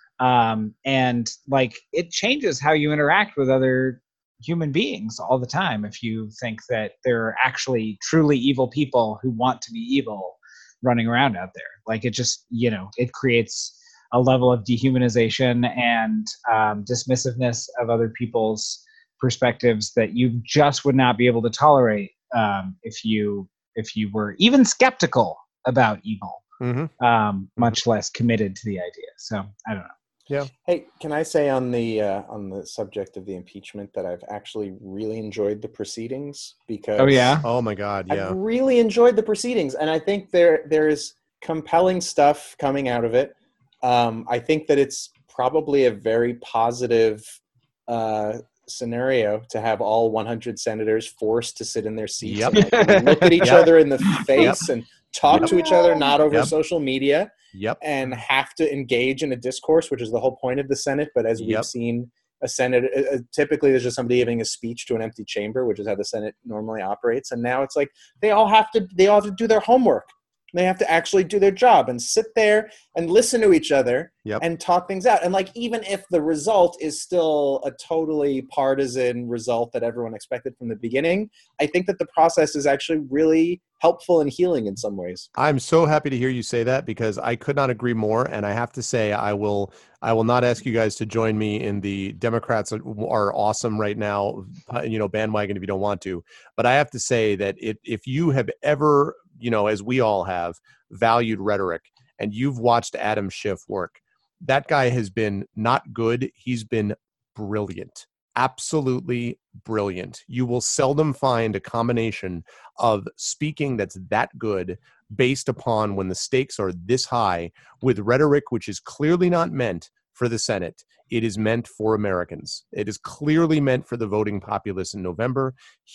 And it changes how you interact with other human beings all the time. If you think that there are actually truly evil people who want to be evil running around out there, it just, it creates a level of dehumanization and dismissiveness of other people's perspectives that you just would not be able to tolerate if you were even skeptical about evil, much less committed to the idea. So I don't know. Yeah. Hey, can I say on the subject of the impeachment that I've actually really enjoyed the proceedings? Because oh my God, yeah, I've really enjoyed the proceedings, and I think there is compelling stuff coming out of it. I think that it's probably a very positive scenario to have all 100 senators forced to sit in their seats and look at each other in the face and talk to each other, not over social media, and have to engage in a discourse, which is the whole point of the Senate. But as we've seen, a Senate, typically there's just somebody giving a speech to an empty chamber, which is how the Senate normally operates. And now it's they all have to do their homework. They have to actually do their job and sit there and listen to each other and talk things out. And even if the result is still a totally partisan result that everyone expected from the beginning, I think that the process is actually really helpful and healing in some ways. I'm so happy to hear you say that, because I could not agree more. And I have to say, I will not ask you guys to join me in the Democrats are awesome right now, bandwagon if you don't want to. But I have to say that if you have ever, as we all have, valued rhetoric, and you've watched Adam Schiff work, that guy has been not good. He's been brilliant. Absolutely brilliant. You will seldom find a combination of speaking that's that good based upon when the stakes are this high, with rhetoric which is clearly not meant for the Senate. It is meant for Americans. It is clearly meant for the voting populace in November.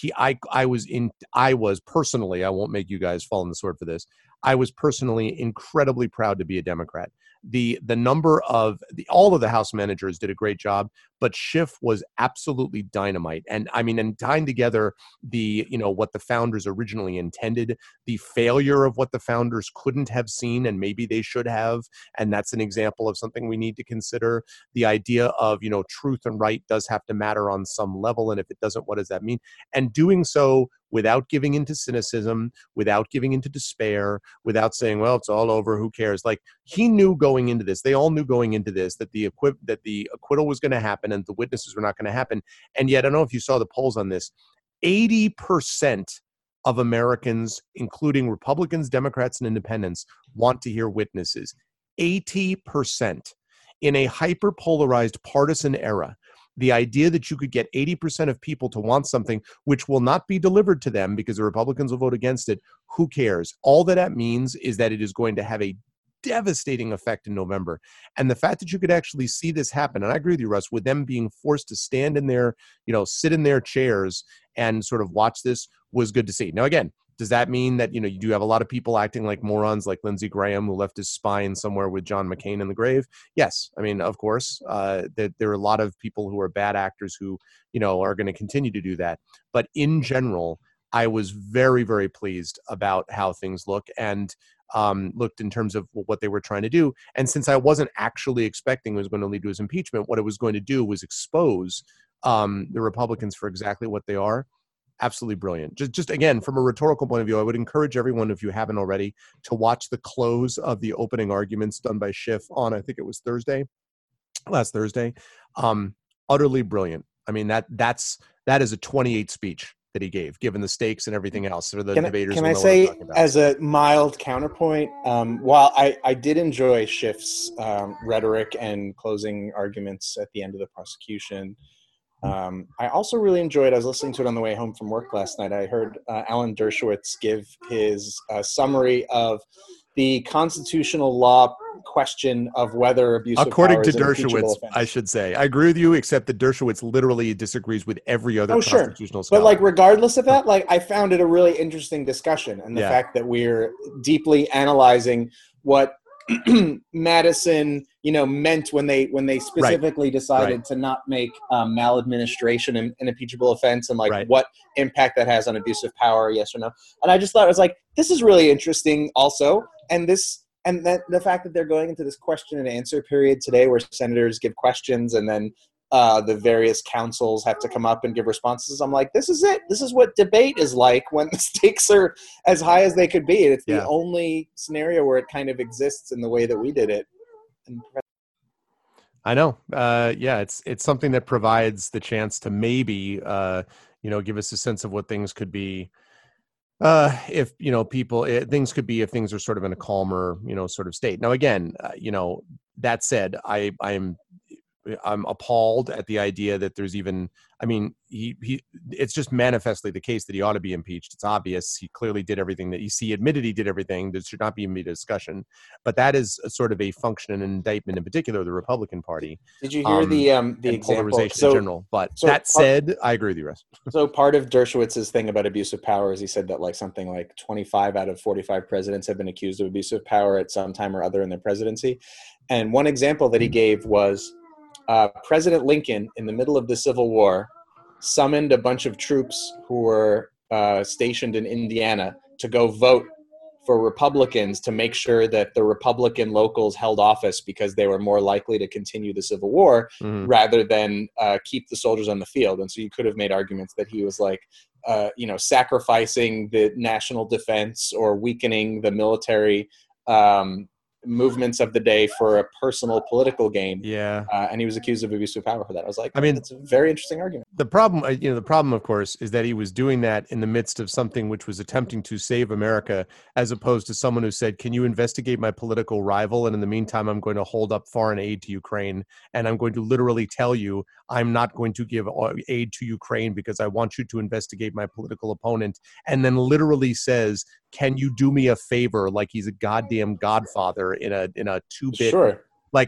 I was personally, I won't make you guys fall on the sword for this, I was personally incredibly proud to be a Democrat. The number of all of the House managers did a great job, but Schiff was absolutely dynamite. And tying together what the founders originally intended, the failure of what the founders couldn't have seen and maybe they should have, and that's an example of something we need to consider. The idea of truth and right does have to matter on some level, and if it doesn't, what does that mean? And doing so without giving into cynicism, without giving into despair, without saying, well, it's all over, who cares? He knew going into this, they all knew going into this, that the acquittal was going to happen and the witnesses were not going to happen. And yet, I don't know if you saw the polls on this, 80% of Americans, including Republicans, Democrats, and independents, want to hear witnesses. 80%. in a hyper-polarized partisan era, the idea that you could get 80% of people to want something which will not be delivered to them because the Republicans will vote against it, who cares? All that means is that it is going to have a devastating effect in November. And the fact that you could actually see this happen, and I agree with you, Russ, with them being forced to stand in their, sit in their chairs and sort of watch this was good to see. Now, again, does that mean that, you do have a lot of people acting like morons like Lindsey Graham, who left his spine somewhere with John McCain in the grave? Yes. I mean, of course, there are a lot of people who are bad actors who, are going to continue to do that. But in general, I was very, very pleased about how things look and looked in terms of what they were trying to do. And since I wasn't actually expecting it was going to lead to his impeachment, what it was going to do was expose the Republicans for exactly what they are. Absolutely brilliant. Just again, from a rhetorical point of view, I would encourage everyone, if you haven't already, to watch the close of the opening arguments done by Schiff on, I think it was last Thursday. Utterly brilliant. I mean, that is a 28 speech that he gave, given the stakes and everything else. So the debaters can I say, as a mild counterpoint, while I did enjoy Schiff's rhetoric and closing arguments at the end of the prosecution, I also really enjoyed, I was listening to it on the way home from work last night, I heard Alan Dershowitz give his summary of the constitutional law question of whether abuse of power according to is an impeachable Dershowitz, offense. I should say. I agree with you, except that Dershowitz literally disagrees with every other constitutional scholar. But regardless of that, I found it a really interesting discussion, and the fact that we're deeply analyzing what Madison, meant when they specifically decided to not make maladministration an impeachable offense, and what impact that has on abuse of power, yes or no. And I just thought it was this is really interesting also. And the fact that they're going into this question and answer period today where senators give questions and then the various councils have to come up and give responses. I'm like, this is it. This is what debate is like when the stakes are as high as they could be. And it's the only scenario where it kind of exists in the way that we did it. I know. It's something that provides the chance to maybe, give us a sense of what things could be. If things could be if things are sort of in a calmer, sort of state. Now, again, that said, I'm appalled at the idea that there's even, it's just manifestly the case that he ought to be impeached. It's obvious. He clearly did everything that he admitted he did everything. There should not be a discussion, but that is a sort of a function and indictment in particular of the Republican Party. Did you hear the example? Polarization in general, but that said, I agree with you, Russ. So part of Dershowitz's thing about abuse of power is he said that something like 25 out of 45 presidents have been accused of abuse of power at some time or other in their presidency. And one example that he gave was, President Lincoln, in the middle of the Civil War, summoned a bunch of troops who were stationed in Indiana to go vote for Republicans to make sure that the Republican locals held office because they were more likely to continue the Civil War rather than keep the soldiers on the field. And so you could have made arguments that he was sacrificing the national defense or weakening the military movements of the day for a personal political gain. And he was accused of abuse of power for that. I was like, it's a very interesting argument. The problem, of course, is that he was doing that in the midst of something which was attempting to save America, as opposed to someone who said, can you investigate my political rival? And in the meantime, I'm going to hold up foreign aid to Ukraine. And I'm going to literally tell you, I'm not going to give aid to Ukraine because I want you to investigate my political opponent. And then literally says, can you do me a favor? Like he's a goddamn godfather in a 2-bit. Sure.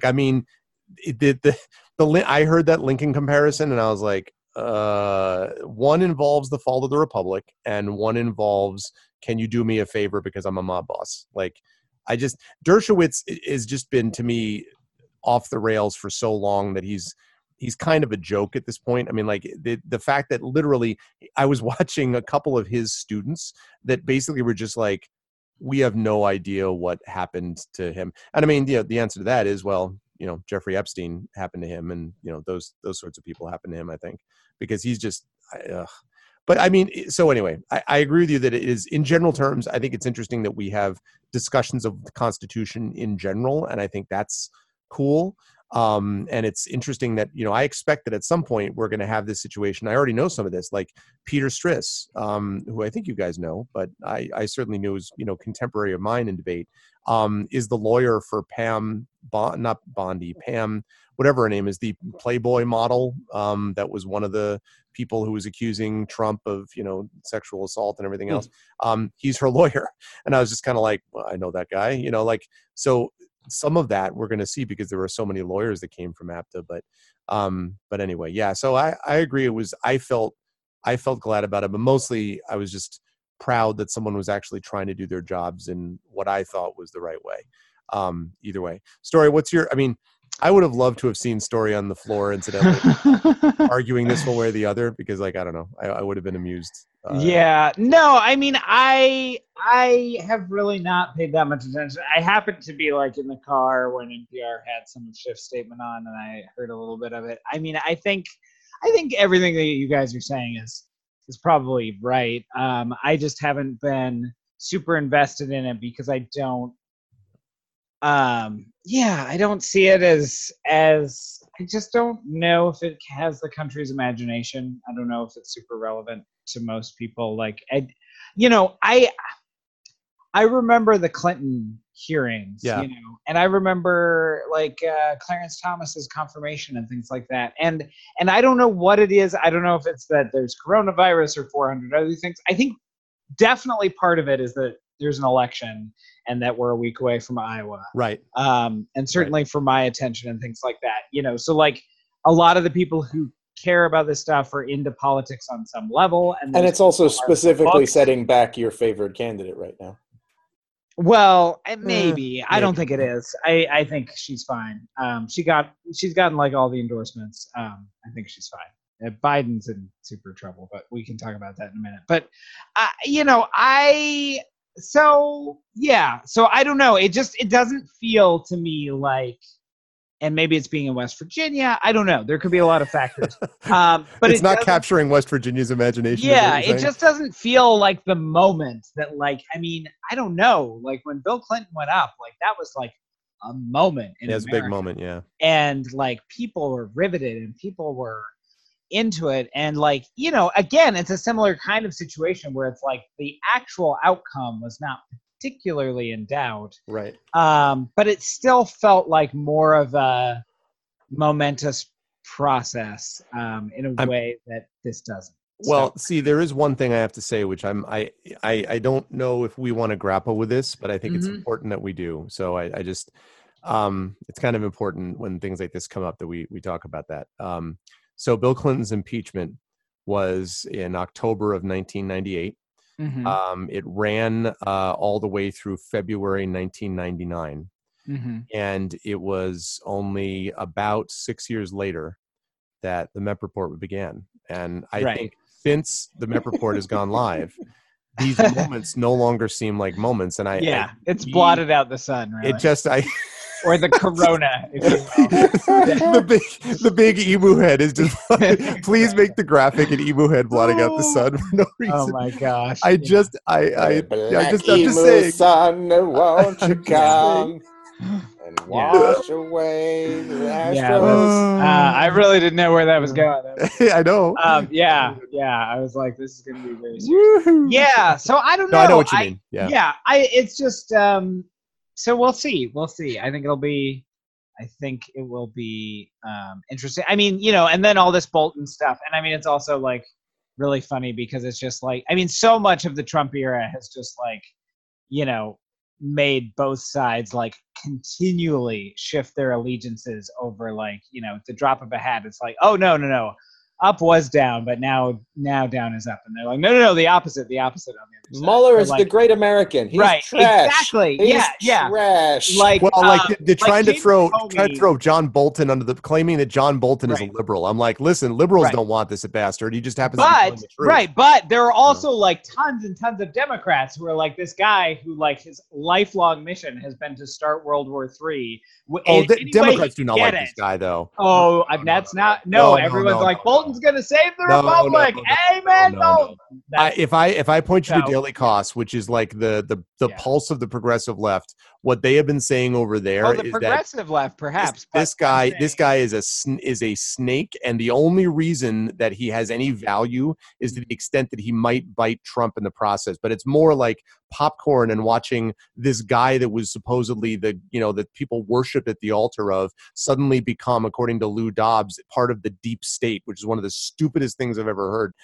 I heard that Lincoln comparison and I was like, one involves the fall of the Republic and one involves, can you do me a favor because I'm a mob boss? Dershowitz has just been, to me, off the rails for so long that he's kind of a joke at this point. The fact that literally I was watching a couple of his students that basically were just like, we have no idea what happened to him. And the answer to that is, Jeffrey Epstein happened to him. And, those sorts of people happen to him, I think, because he's just, so anyway, I agree with you that it is, in general terms, I think it's interesting that we have discussions of the Constitution in general. And I think that's cool. And it's interesting that, I expect that at some point we're going to have this situation. I already know some of this, like Peter Stris, who I think you guys know, but I certainly knew is, contemporary of mine in debate. is the lawyer for Pam, not Bondi, Pam, whatever her name is, the Playboy model that was one of the people who was accusing Trump of, sexual assault and everything else. He's her lawyer. And I was just kind of like, well, I know that guy, so some of that we're going to see because there were so many lawyers that came from APTA, but anyway, yeah. So I agree. I felt glad about it, but mostly I was just proud that someone was actually trying to do their jobs in what I thought was the right way. Either way. Story, I would have loved to have seen Story on the floor, incidentally, arguing this one way or the other, because I don't know, I would have been amused. Yeah, no, I have really not paid that much attention. I happened to be in the car when NPR had some of Schiff's statement on, and I heard a little bit of it. I think everything that you guys are saying is probably right. I just haven't been super invested in it because I don't. I don't see it as I just don't know if it has the country's imagination. I don't know if it's super relevant to most people. I remember the Clinton hearings, and I remember Clarence Thomas's confirmation and things like that. And I don't know what it is. I don't know if it's that there's coronavirus or 400 other things. I think definitely part of it is that there's an election and that we're a week away from Iowa. Right. And certainly for my attention and things like that, so a lot of the people who care about this stuff are into politics on some level. And it's also specifically setting back your favored candidate right now. Well, maybe. I don't think it is. I think she's fine. She's gotten all the endorsements. I think she's fine. Biden's in super trouble, but we can talk about that in a minute. But so I don't know. It doesn't feel to me like, and maybe it's being in West Virginia. I don't know. There could be a lot of factors. But it's not capturing West Virginia's imagination. Yeah, it just doesn't feel like the moment that I don't know. When Bill Clinton went up, that was a moment in America. It was a big moment, yeah. And people were riveted and people were into it. And again, it's a similar kind of situation where it's the actual outcome was not particularly in doubt. Right. But it still felt like more of a momentous process in a way that this doesn't. Well, see, there is one thing I have to say, which I don't know if we want to grapple with this, but I think it's important that we do. So I just, it's kind of important when things like this come up that we talk about that. So Bill Clinton's impeachment was in October of 1998. It ran all the way through February 1999. And it was only about 6 years later that the MEP report began. And I think since the MEP report has gone live, these moments no longer seem like moments. And it's blotted out the sun. Really. It just, or the corona, if you will. the big emu head is just please make the graphic an emu head blotting out the sun for no reason. Oh my gosh. I just I'm just saying, sun, won't you come and wash away the Astros. I really didn't know where that was going. I know. I was like, this is going to be very serious. Yeah, so I don't know. No, I know what you mean. Yeah. It's just so we'll see. I think it will be interesting. And then all this Bolton stuff. And it's also really funny because it's just so much of the Trump era has just made both sides continually shift their allegiances over the drop of a hat. It's oh, no. Up was down, but now down is up. And they're no, the opposite on the other side. Mueller is the great American. He's trash. Exactly. He's trash. They're trying to throw John Bolton under claiming that John Bolton is a liberal. I'm like, listen, liberals don't want this bastard. He just happens to be telling the truth. Right, but there are also tons and tons of Democrats who are this guy who his lifelong mission has been to start World War III. Democrats do not like this guy, though. Oh, that's not. No, everyone's Bolton's going to save the Republic. Amen. No. If I point you to Daily Kos, which is the pulse of the progressive left, what they have been saying over there is progressive left, perhaps. This guy is a snake, and the only reason that he has any value is to the extent that he might bite Trump in the process. But it's more popcorn and watching this guy that was supposedly that people worship at the altar of suddenly become, according to Lou Dobbs, part of the deep state, which is one of the stupidest things I've ever heard.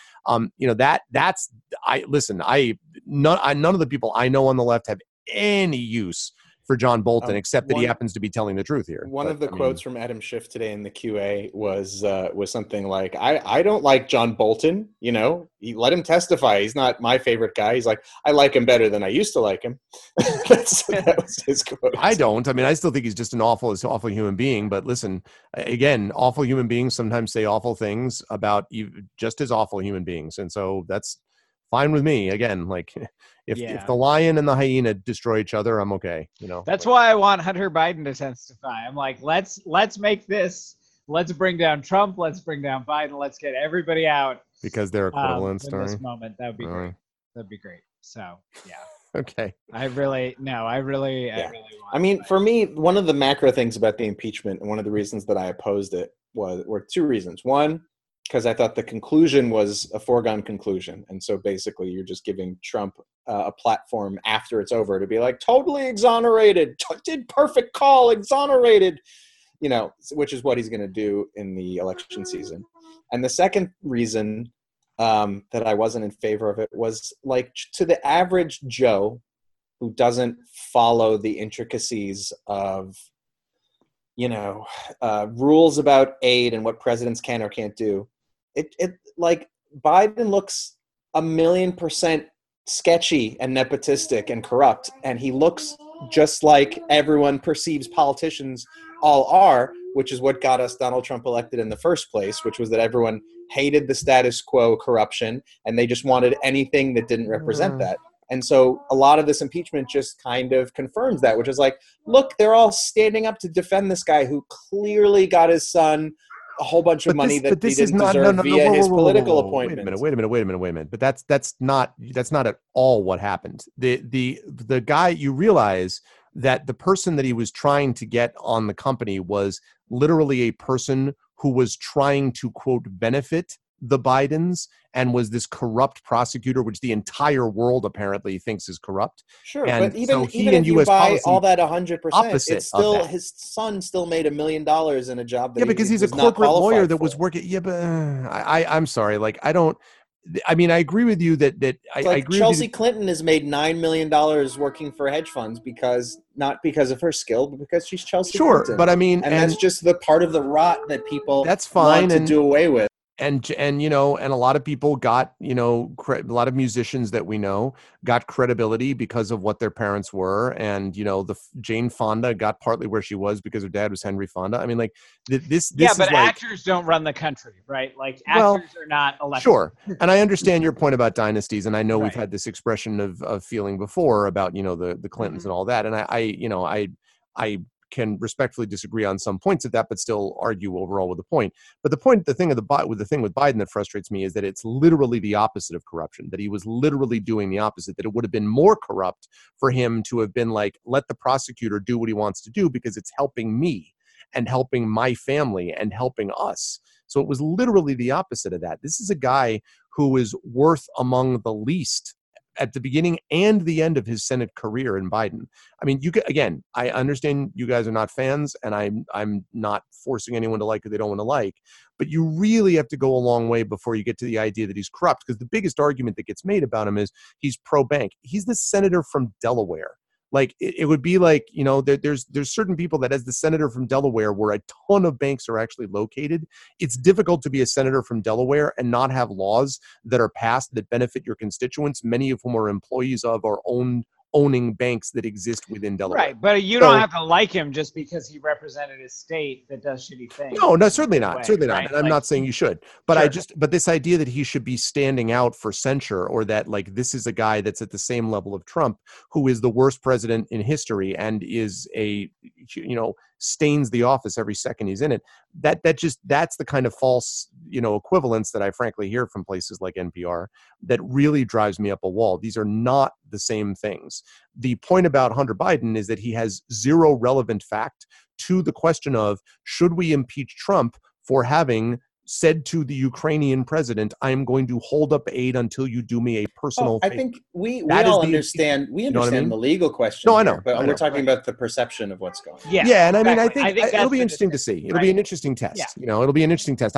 None of the people I know on the left have any use for John Bolton, except that he happens to be telling the truth here. One of the quotes from Adam Schiff today in the QA was something like, I don't like John Bolton, let him testify. He's not my favorite guy. He's like, I like him better than I used to like him. That was his quote. I don't. I mean, I still think he's just an awful human being. But listen, again, awful human beings sometimes say awful things about just as awful human beings. And so that's fine with me. Again, like if the lion and the hyena destroy each other, I'm okay. That's why I want Hunter Biden to testify. I'm like, let's make this. Let's bring down Trump. Let's bring down Biden. Let's get everybody out because they're equivalent. In this moment, that would be great. That'd be great. So yeah. Okay. I really want. I mean, for me, one of the macro things about the impeachment and one of the reasons that I opposed it were two reasons. One, because I thought the conclusion was a foregone conclusion. And so basically you're just giving Trump a platform after it's over to be like, totally exonerated, did perfect call, exonerated, which is what he's going to do in the election season. And the second reason that I wasn't in favor of it was like to the average Joe who doesn't follow the intricacies of, rules about aid and what presidents can or can't do. It like Biden looks 1,000,000% sketchy and nepotistic and corrupt, and he looks just like everyone perceives politicians all are, which is what got us Donald Trump elected in the first place, which was that everyone hated the status quo corruption and they just wanted anything that didn't represent that. And so a lot of this impeachment just kind of confirms that, which is like, look, they're all standing up to defend this guy who clearly got his son a whole bunch of money that he didn't deserve via his political appointment. Wait a minute. But that's not at all what happened. The guy, you realize that the person that he was trying to get on the company was literally a person who was trying to, quote, benefit the Bidens and was this corrupt prosecutor, which the entire world apparently thinks is corrupt. Sure, and but even if you US buy all that 100%, it's still his son still made $1 million in a job that because he's a corporate lawyer that was working. Yeah, but I'm sorry. Like I agree with you that I agree. Chelsea Clinton has made $9 million working for hedge funds not because of her skill, but because she's Chelsea Clinton. Sure, but I mean, and that's just the part of the rot that people want to do away with. And a lot of people got, a lot of musicians that we know got credibility because of what their parents were. And, the Jane Fonda got partly where she was because her dad was Henry Fonda. I mean, like this yeah, is but like, actors don't run the country, right? Like actors are not elected. Sure. And I understand your point about dynasties. And I know we've had this expression of feeling before about, the Clintons and all that. And I can respectfully disagree on some points of that, but still argue overall with the point. But the thing with Biden that frustrates me is that it's literally the opposite of corruption, that he was literally doing the opposite, that it would have been more corrupt for him to have been like, let the prosecutor do what he wants to do because it's helping me and helping my family and helping us. So it was literally the opposite of that. This is a guy who is worth among the least at the beginning and the end of his Senate career in Biden. I mean, I understand you guys are not fans, and I'm not forcing anyone to like who they don't want to like, but you really have to go a long way before you get to the idea that he's corrupt, because the biggest argument that gets made about him is he's pro-bank. He's the senator from Delaware. Like it would be like, there's certain people that as the senator from Delaware where a ton of banks are actually located, it's difficult to be a senator from Delaware and not have laws that are passed that benefit your constituents, many of whom are employees of our owning banks that exist within Delaware. Right, but you don't have to like him just because he represented a state that does shitty things. No, certainly not. Certainly not. Right? And I'm not saying you should. But sure. But this idea that he should be standing out for censure, or that like this is a guy that's at the same level of Trump, who is the worst president in history and is stains the office every second he's in it. That's the kind of false, equivalence that I frankly hear from places like NPR that really drives me up a wall. These are not the same things. The point about Hunter Biden is that he has zero relevant fact to the question of should we impeach Trump for having said to the Ukrainian president, I'm going to hold up aid until you do me a personal I favor. think we That is all the understand. We you know what I understand mean? the legal question. No, I here, know, but I we're know. talking about the perception of what's going on. Yeah, and I mean, I exactly. think it'll that's be the interesting to distinction, see. It'll be an right? interesting test. Yeah. You know, it'll be an interesting test.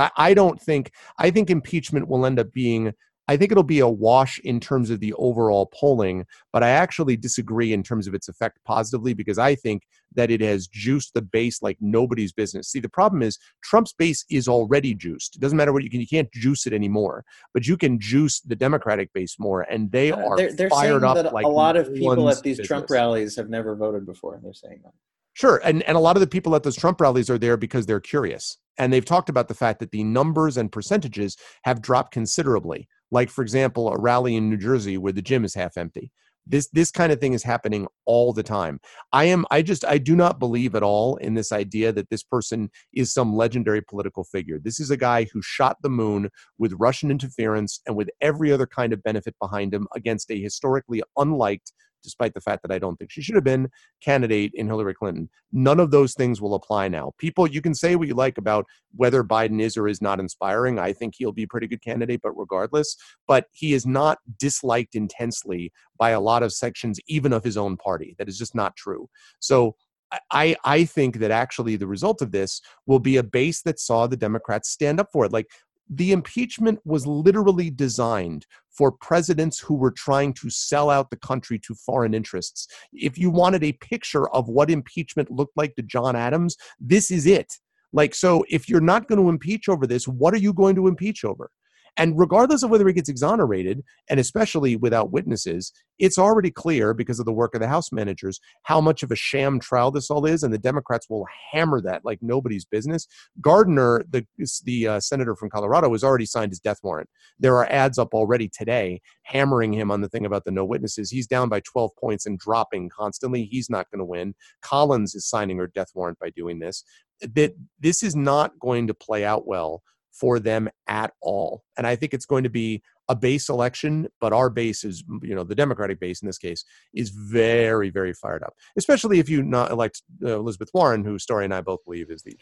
I think impeachment will end up being, I think it'll be a wash in terms of the overall polling, but I actually disagree in terms of its effect positively, because I think that it has juiced the base like nobody's business. See, the problem is Trump's base is already juiced. It doesn't matter what you can't juice it anymore, but you can juice the Democratic base more, and they are They're fired saying up that like a lot of no people one's at these Trump business. rallies have never voted before. They're saying that. Sure. And a lot of the people at those Trump rallies are there because they're curious. And they've talked about the fact that the numbers and percentages have dropped considerably. Like, for example, a rally in New Jersey where the gym is half empty. This kind of thing is happening all the time. I do not believe at all in this idea that this person is some legendary political figure. This is a guy who shot the moon with Russian interference and with every other kind of benefit behind him against a historically unliked, despite the fact that I don't think she should have been, candidate in Hillary Clinton. None of those things will apply now. People, you can say what you like about whether Biden is or is not inspiring. I think he'll be a pretty good candidate, but regardless, but he is not disliked intensely by a lot of sections, even of his own party. That is just not true. So I think that actually the result of this will be a base that saw the Democrats stand up for it. Like, the impeachment was literally designed for presidents who were trying to sell out the country to foreign interests. If you wanted a picture of what impeachment looked like to John Adams, this is it. Like, so if you're not going to impeach over this, what are you going to impeach over? And regardless of whether he gets exonerated, and especially without witnesses, it's already clear because of the work of the House managers how much of a sham trial this all is, and the Democrats will hammer that like nobody's business. Gardner, the senator from Colorado, has already signed his death warrant. There are ads up already today hammering him on the thing about the no witnesses. He's down by 12 points and dropping constantly. He's not going to win. Collins is signing her death warrant by doing this. This is not going to play out well for them at all. And I think it's going to be a base election, but our base is, the Democratic base in this case, is very, very fired up, especially if you not elect Elizabeth Warren, who Story and I both believe is the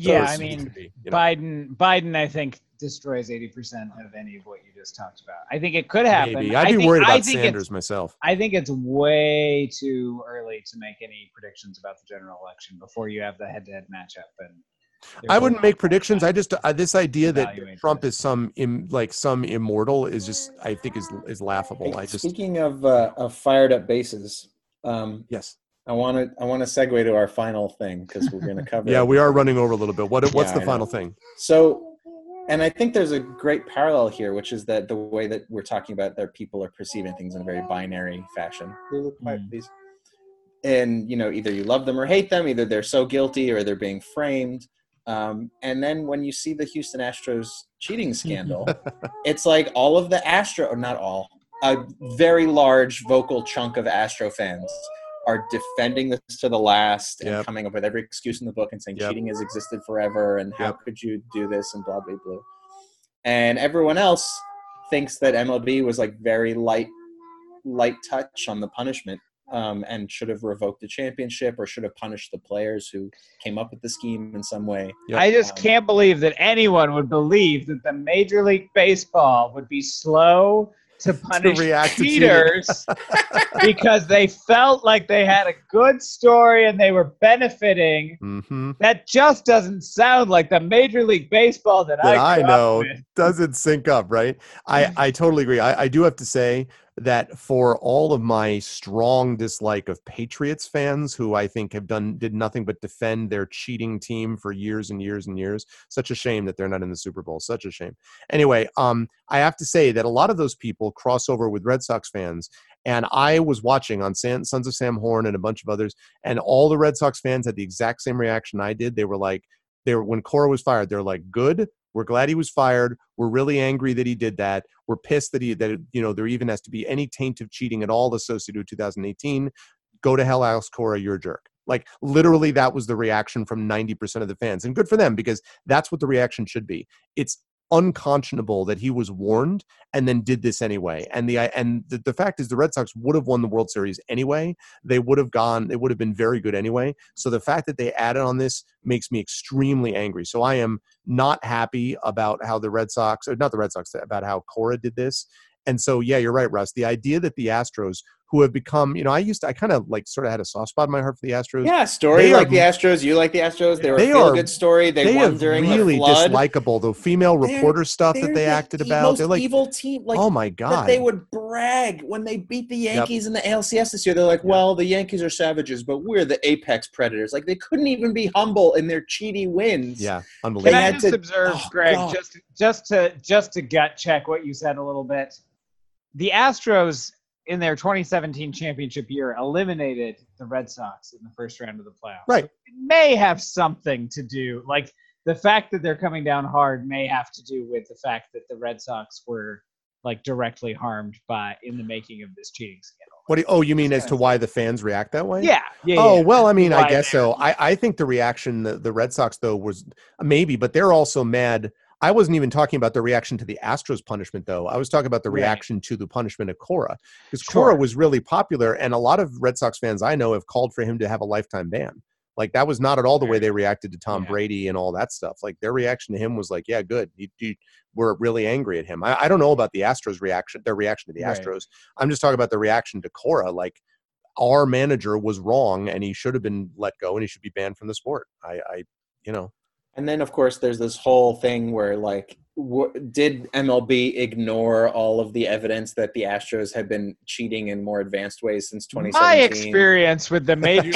Biden, I think, destroys 80% of any of what you just talked about. I think it could happen. Maybe. I'd be worried about Sanders myself. I think it's way too early to make any predictions about the general election before you have the head-to-head matchup. And I wouldn't make predictions. I just this idea that Trump is some immortal is just, I think, is laughable. Speaking of fired up bases, yes, I want to segue to our final thing because we're going to cover. Yeah, we are running over a little bit. What's the final thing? So, and I think there's a great parallel here, which is that the way that we're talking about that people are perceiving things in a very binary fashion. Please. And either you love them or hate them. Either they're so guilty or they're being framed. And then when you see the Houston Astros cheating scandal, it's like all of the not all, a very large vocal chunk of Astro fans are defending this to the last and coming up with every excuse in the book and saying cheating has existed forever and how could you do this and blah, blah, blah. And everyone else thinks that MLB was like very light touch on the punishment. And should have revoked the championship or should have punished the players who came up with the scheme in some way. Yep. I just can't believe that anyone would believe that the Major League Baseball would be slow to punish cheaters because they felt like they had a good story and they were benefiting. Mm-hmm. That just doesn't sound like the Major League Baseball that I know. With. Doesn't sync up, right? I totally agree. I do have to say that for all of my strong dislike of Patriots fans, who I think did nothing but defend their cheating team for years and years and years, such a shame that they're not in the Super Bowl. Such a shame. Anyway, I have to say that a lot of those people cross over with Red Sox fans. And I was watching on Sons of Sam Horn and a bunch of others, and all the Red Sox fans had the exact same reaction I did. They were like, when Cora was fired, they're like, good. We're glad he was fired. We're really angry that he did that. We're pissed that there even has to be any taint of cheating at all associated with 2018. Go to hell, Alex Cora, you're a jerk. Like, literally, that was the reaction from 90% of the fans. And good for them, because that's what the reaction should be. It's unconscionable that he was warned and then did this anyway. And the fact is, the Red Sox would have won the World Series anyway. They would have been very good anyway. So the fact that they added on this makes me extremely angry. So I am not happy about how about how Cora did this. And so, yeah, you're right, Russ. The idea that the Astros, who have become, I kind of like sort of had a soft spot in my heart for the Astros. Yeah, story like the Astros. You like the Astros. They were a feel-good story. They won during really the flood. Dislikable. The female reporter stuff that they acted about. They're like evil team. Like, oh my God. That they would brag when they beat the Yankees in the ALCS this year. They're like, well, the Yankees are savages, but we're the apex predators. Like, they couldn't even be humble in their cheaty wins. Yeah, unbelievable. Can I just observe, Greg, just to gut check what you said a little bit? The Astros, in their 2017 championship year, eliminated the Red Sox in the first round of the playoffs. Right. It may have something to do, like the fact that they're coming down hard may have to do with the fact that the Red Sox were like directly harmed in the making of this cheating scandal. You mean as to why the fans react that way? Yeah. Well, I mean, I guess so. I think the reaction, the Red Sox, though, was maybe, but they're also mad. I wasn't even talking about the reaction to the Astros punishment, though. I was talking about the reaction to the punishment of Cora, because Cora was really popular, and a lot of Red Sox fans I know have called for him to have a lifetime ban. Like, that was not at all the way they reacted to Tom Brady and all that stuff. Like, their reaction to him was like, yeah, good. We're really angry at him. I don't know about the Astros reaction, their reaction to the Astros. I'm just talking about the reaction to Cora. Like, our manager was wrong, and he should have been let go, and he should be banned from the sport. And then, of course, there's this whole thing where, like, did MLB ignore all of the evidence that the Astros had been cheating in more advanced ways since 2017? My experience with the Major League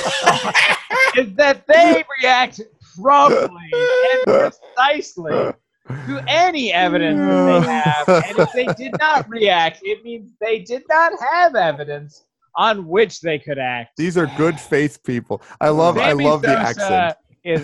is that they react promptly and precisely to any evidence that they have. And if they did not react, it means they did not have evidence on which they could act. These are good faith people. I love the accent.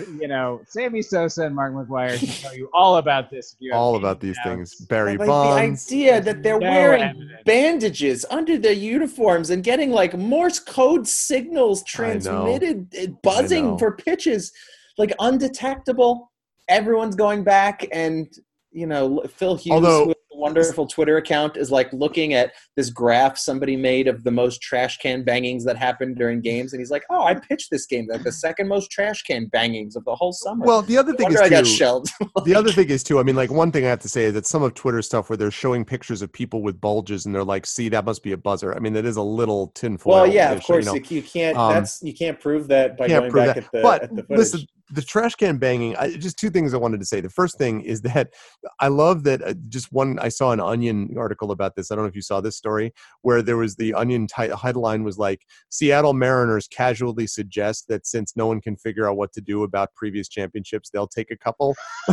Sammy Sosa and Mark McGwire can tell you all about this. All about these things. Barry like Bonds. The idea that they're wearing bandages under their uniforms and getting like Morse code signals transmitted, buzzing for pitches, like undetectable. Everyone's going back, and Phil Hughes, who has a wonderful Twitter account, is like looking at this graph somebody made of the most trash can bangings that happened during games, and he's like, "Oh, I pitched this game like the second most trash can bangings of the whole summer." Well, the other thing is I got shelled. The other thing is too. I mean, like, one thing I have to say is that some of Twitter stuff where they're showing pictures of people with bulges, and they're like, "See, that must be a buzzer." I mean, that is a little tinfoil. Well, yeah, of course, you can't. You can't prove that by going back at the footage. Listen, the trash can banging, just two things I wanted to say. The first thing is that I love that I saw an Onion article about this. I don't know if you saw this story, where there was the Onion headline was like, Seattle Mariners casually suggest that since no one can figure out what to do about previous championships, they'll take a couple.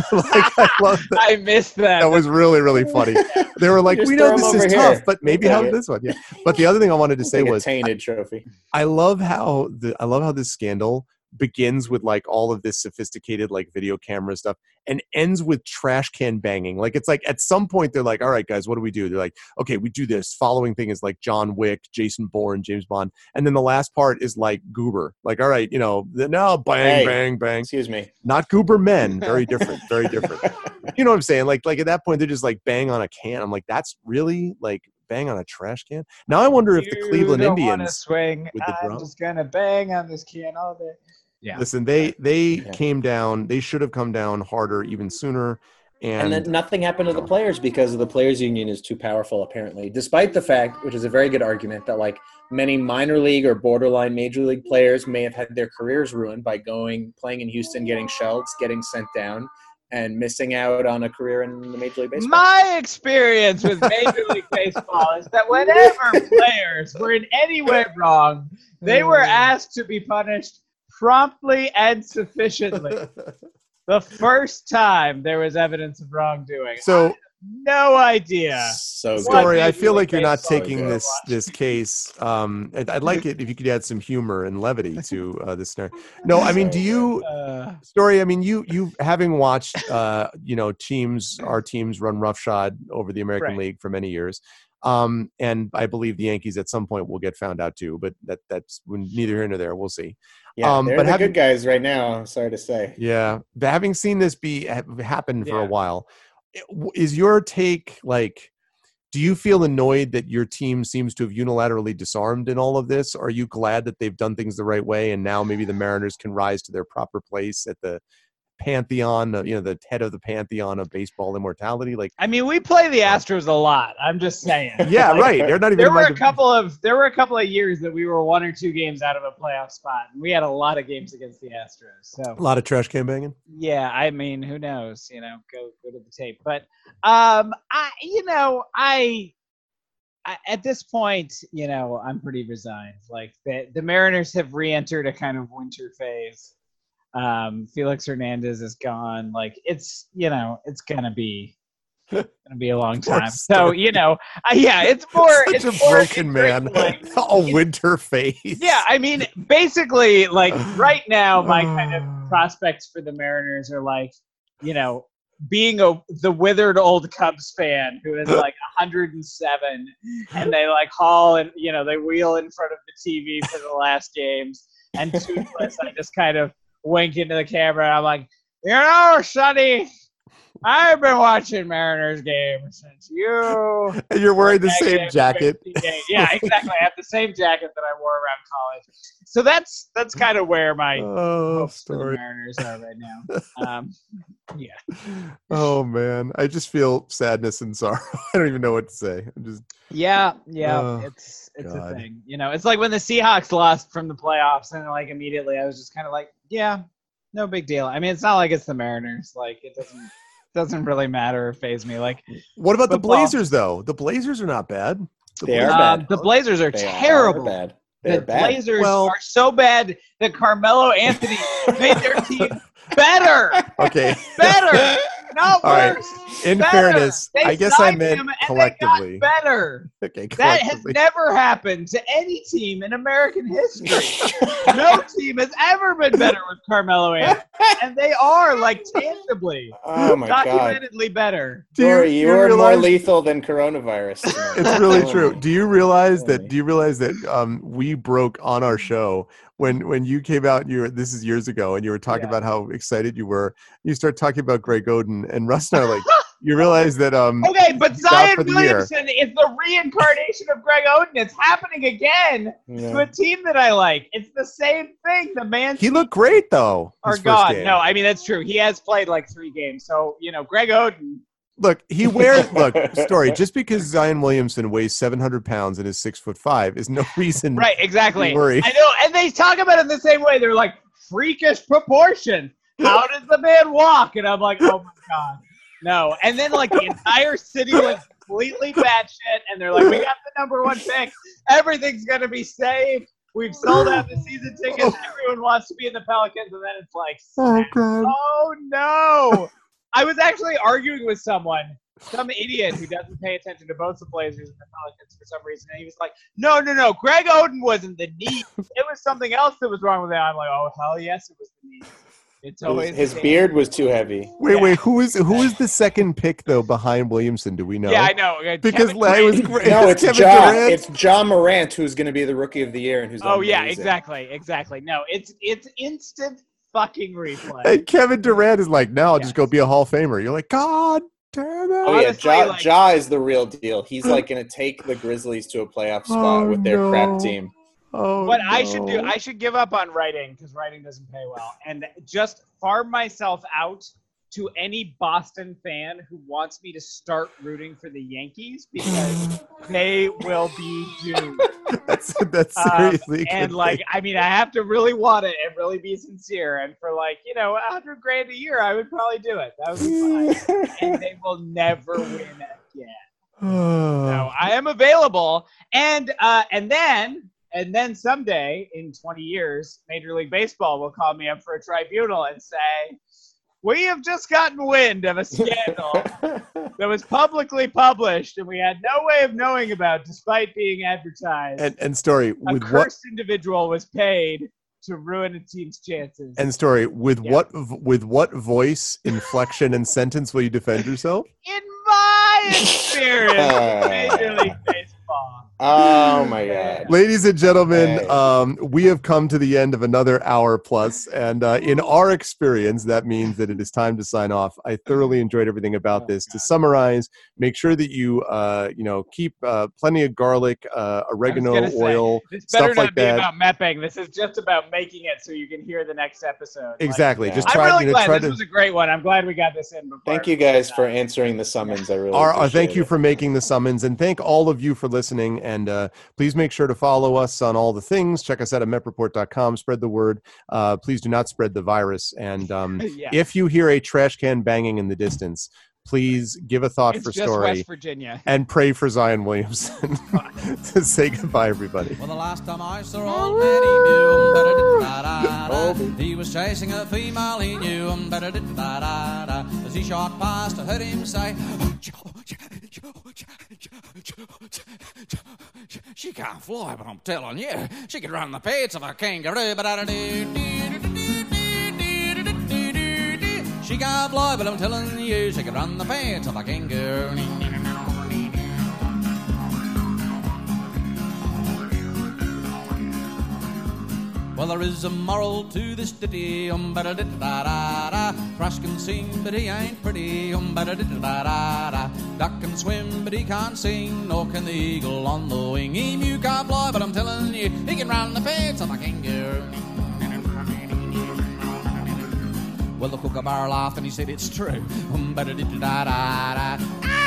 I love that. I missed that. That was really, really funny. They were like, we know this is tough, but maybe have this one. Yeah. But the other thing I wanted to say was, tainted trophy. I love how this scandal begins with like all of this sophisticated like video camera stuff and ends with trash can banging. Like, it's like at some point they're like, all right, guys, what do we do? They're like, okay, we do this. Following thing is like John Wick, Jason Bourne, James Bond. And then the last part is like Goober. Like, all right, now bang, bang. Excuse me. Not Goober men. Very different. Very different. You know what I'm saying? Like at that point, they're just like bang on a can. I'm like, that's really like bang on a trash can? Now I wonder if the Cleveland Indians swing. With the drum. I'm just going to bang on this can all day. Yeah. Listen, they came down. They should have come down harder, even sooner. And then nothing happened to the players because the players' union is too powerful, apparently. Despite the fact, which is a very good argument, that like many minor league or borderline major league players may have had their careers ruined by playing in Houston, getting shelled, getting sent down, and missing out on a career in the Major League Baseball. My experience with Major League Baseball is that whenever players were in any way wrong, they were asked to be punished promptly and sufficiently. The first time there was evidence of wrongdoing. So, no idea. So Story, I feel like you're not taking this case. I'd like it if you could add some humor and levity to this scenario. No, I mean, do you, Story? I mean, you having watched, our teams run roughshod over the American League for many years. And I believe the Yankees at some point will get found out too, but that's neither here nor there. We'll see. Yeah, they're the good guys right now. Sorry to say. Yeah, but having seen this happen for a while, is your take like? Do you feel annoyed that your team seems to have unilaterally disarmed in all of this? Are you glad that they've done things the right way, and now maybe the Mariners can rise to their proper place at the pantheon, the head of the pantheon of baseball immortality? Like, I mean, we play the Astros a lot. I'm just saying. yeah, right. They're not even. There were a couple of years that we were 1 or 2 games out of a playoff spot, and we had a lot of games against the Astros. So a lot of trash can banging. yeah, I mean, who knows? Go to the tape. But I at this point, I'm pretty resigned. Like the Mariners have re-entered a kind of winter phase. Felix Hernandez is gone. Like it's gonna be a long time. So it's more. Such a broken man. Like, a winter phase. Yeah, I mean, basically, like right now, my kind of prospects for the Mariners are like, being the withered old Cubs fan who is like 107, and they like haul and they wheel in front of the TV for the last games, and toothless. I just kind of wink into the camera. And I'm like, Sonny, I've been watching Mariners games since you. And you're wearing the same jacket. Yeah, exactly. I have the same jacket that I wore around college. So that's kind of where my hopes for the Mariners are right now. Yeah. Oh man, I just feel sadness and sorrow. I don't even know what to say. I'm just. Yeah. It's God. A thing. It's like when the Seahawks lost from the playoffs, and like immediately I was just kind of like, yeah, no big deal. I mean, it's not like it's the Mariners. Like it doesn't really matter or faze me. Like, what about the Blazers though? The Blazers are not bad. They are bad. The Blazers are terrible. Bad. The Blazers are so bad that Carmelo Anthony made their team better. Okay. Better. Not worse. Right. In better. Fairness, they I guess I meant collectively. They got better. Okay, that has never happened to any team in American history. No team has ever been better with Carmelo Anthony. And they are, like, tangibly, documentedly better. Rory, you are more lethal than coronavirus. It's really true. Do you realize that we broke on our show when you came out, this is years ago, and you were talking about how excited you were. You start talking about Greg Oden, and Russ and I are like, you realize that okay, but Zion Williamson is the reincarnation of Greg Oden. It's happening again to a team that I like. It's the same thing. The man. He looked great though. Or God, no. I mean that's true. He has played like 3 games. So Greg Oden. Look, Story. Just because Zion Williamson weighs 700 pounds and is 6'5" is no reason. Right, exactly. To worry. I know, and they talk about it the same way. They're like freakish proportion. How does the man walk? And I'm like, oh my God, no. And then like the entire city went completely batshit, and they're like, we got the number 1 pick. Everything's gonna be safe. We've sold out the season tickets. Everyone wants to be in the Pelicans, and then it's like, oh God, oh no. I was actually arguing with some idiot who doesn't pay attention to both the Blazers and the Pelicans for some reason. And he was like, no. Greg Oden wasn't the knee. It was something else that was wrong with it. I'm like, oh, hell yes, it was the knee. It's always his beard was too heavy. Wait, who is the second pick, though, behind Williamson? Do we know? Yeah, I know. Because it was great. No, it's John Morant who's going to be the Rookie of the Year. And who's yeah, exactly. No, it's instant fucking replay. And Kevin Durant is like, no, I'll just go be a Hall of Famer. You're like, God damn it. Oh, yeah, Ja is the real deal. He's like going to take the Grizzlies to a playoff spot with their crap team. What I should do, I should give up on writing because writing doesn't pay well, and just farm myself out to any Boston fan who wants me to start rooting for the Yankees because they will be doomed. That's seriously. And like, I mean, I have to really want it and really be sincere. And for like, $100,000 a year, I would probably do it. That would be fine. And they will never win again. So I am available, and then someday in 20 years, Major League Baseball will call me up for a tribunal and say, we have just gotten wind of a scandal that was publicly published and we had no way of knowing about despite being advertised. And Story, with a cursed individual was paid to ruin a team's chances. And Story, with what voice, inflection, and sentence will you defend yourself? In my experience, Major League Baseball. Oh my God. Ladies and gentlemen, Hey. we have come to the end of another hour plus, and in our experience, that means that it is time to sign off. I thoroughly enjoyed everything about this. To summarize, make sure that you keep plenty of garlic, oregano, I was gonna say, oil, this better stuff not like be that. about Mepping. This is just about making it so you can hear the next episode. Exactly. Yeah. Just I'm try. really glad try this to. was a great one. I'm glad we got this in before. Thank you guys for answering the summons. I really appreciate Thank you it. for making the summons, and thank all of you for listening. And please make sure to follow us on all the things. Check us out at mepreport.com. Spread the word. Please do not spread the virus. And Yeah. if you hear a trash can banging in the distance, please give a thought It's for just story West Virginia. and pray for Zion Williamson to say goodbye, everybody. Well, the last time I saw old man, he knew he was chasing a female he knew. As he shot past, I heard him say, "She can't fly, but I'm telling you, she could run the pace of a kangaroo." She can't fly, but I'm telling you, she could run the pace of a kangaroo. Well, there is a moral to this ditty, Thrush can sing, but he ain't pretty, Duck can swim, but he can't sing, nor can the eagle on the wing. Emu can't fly, but I'm telling you, he can run the pace of a kangaroo. Well, the kookaburra laughed and he said it's true.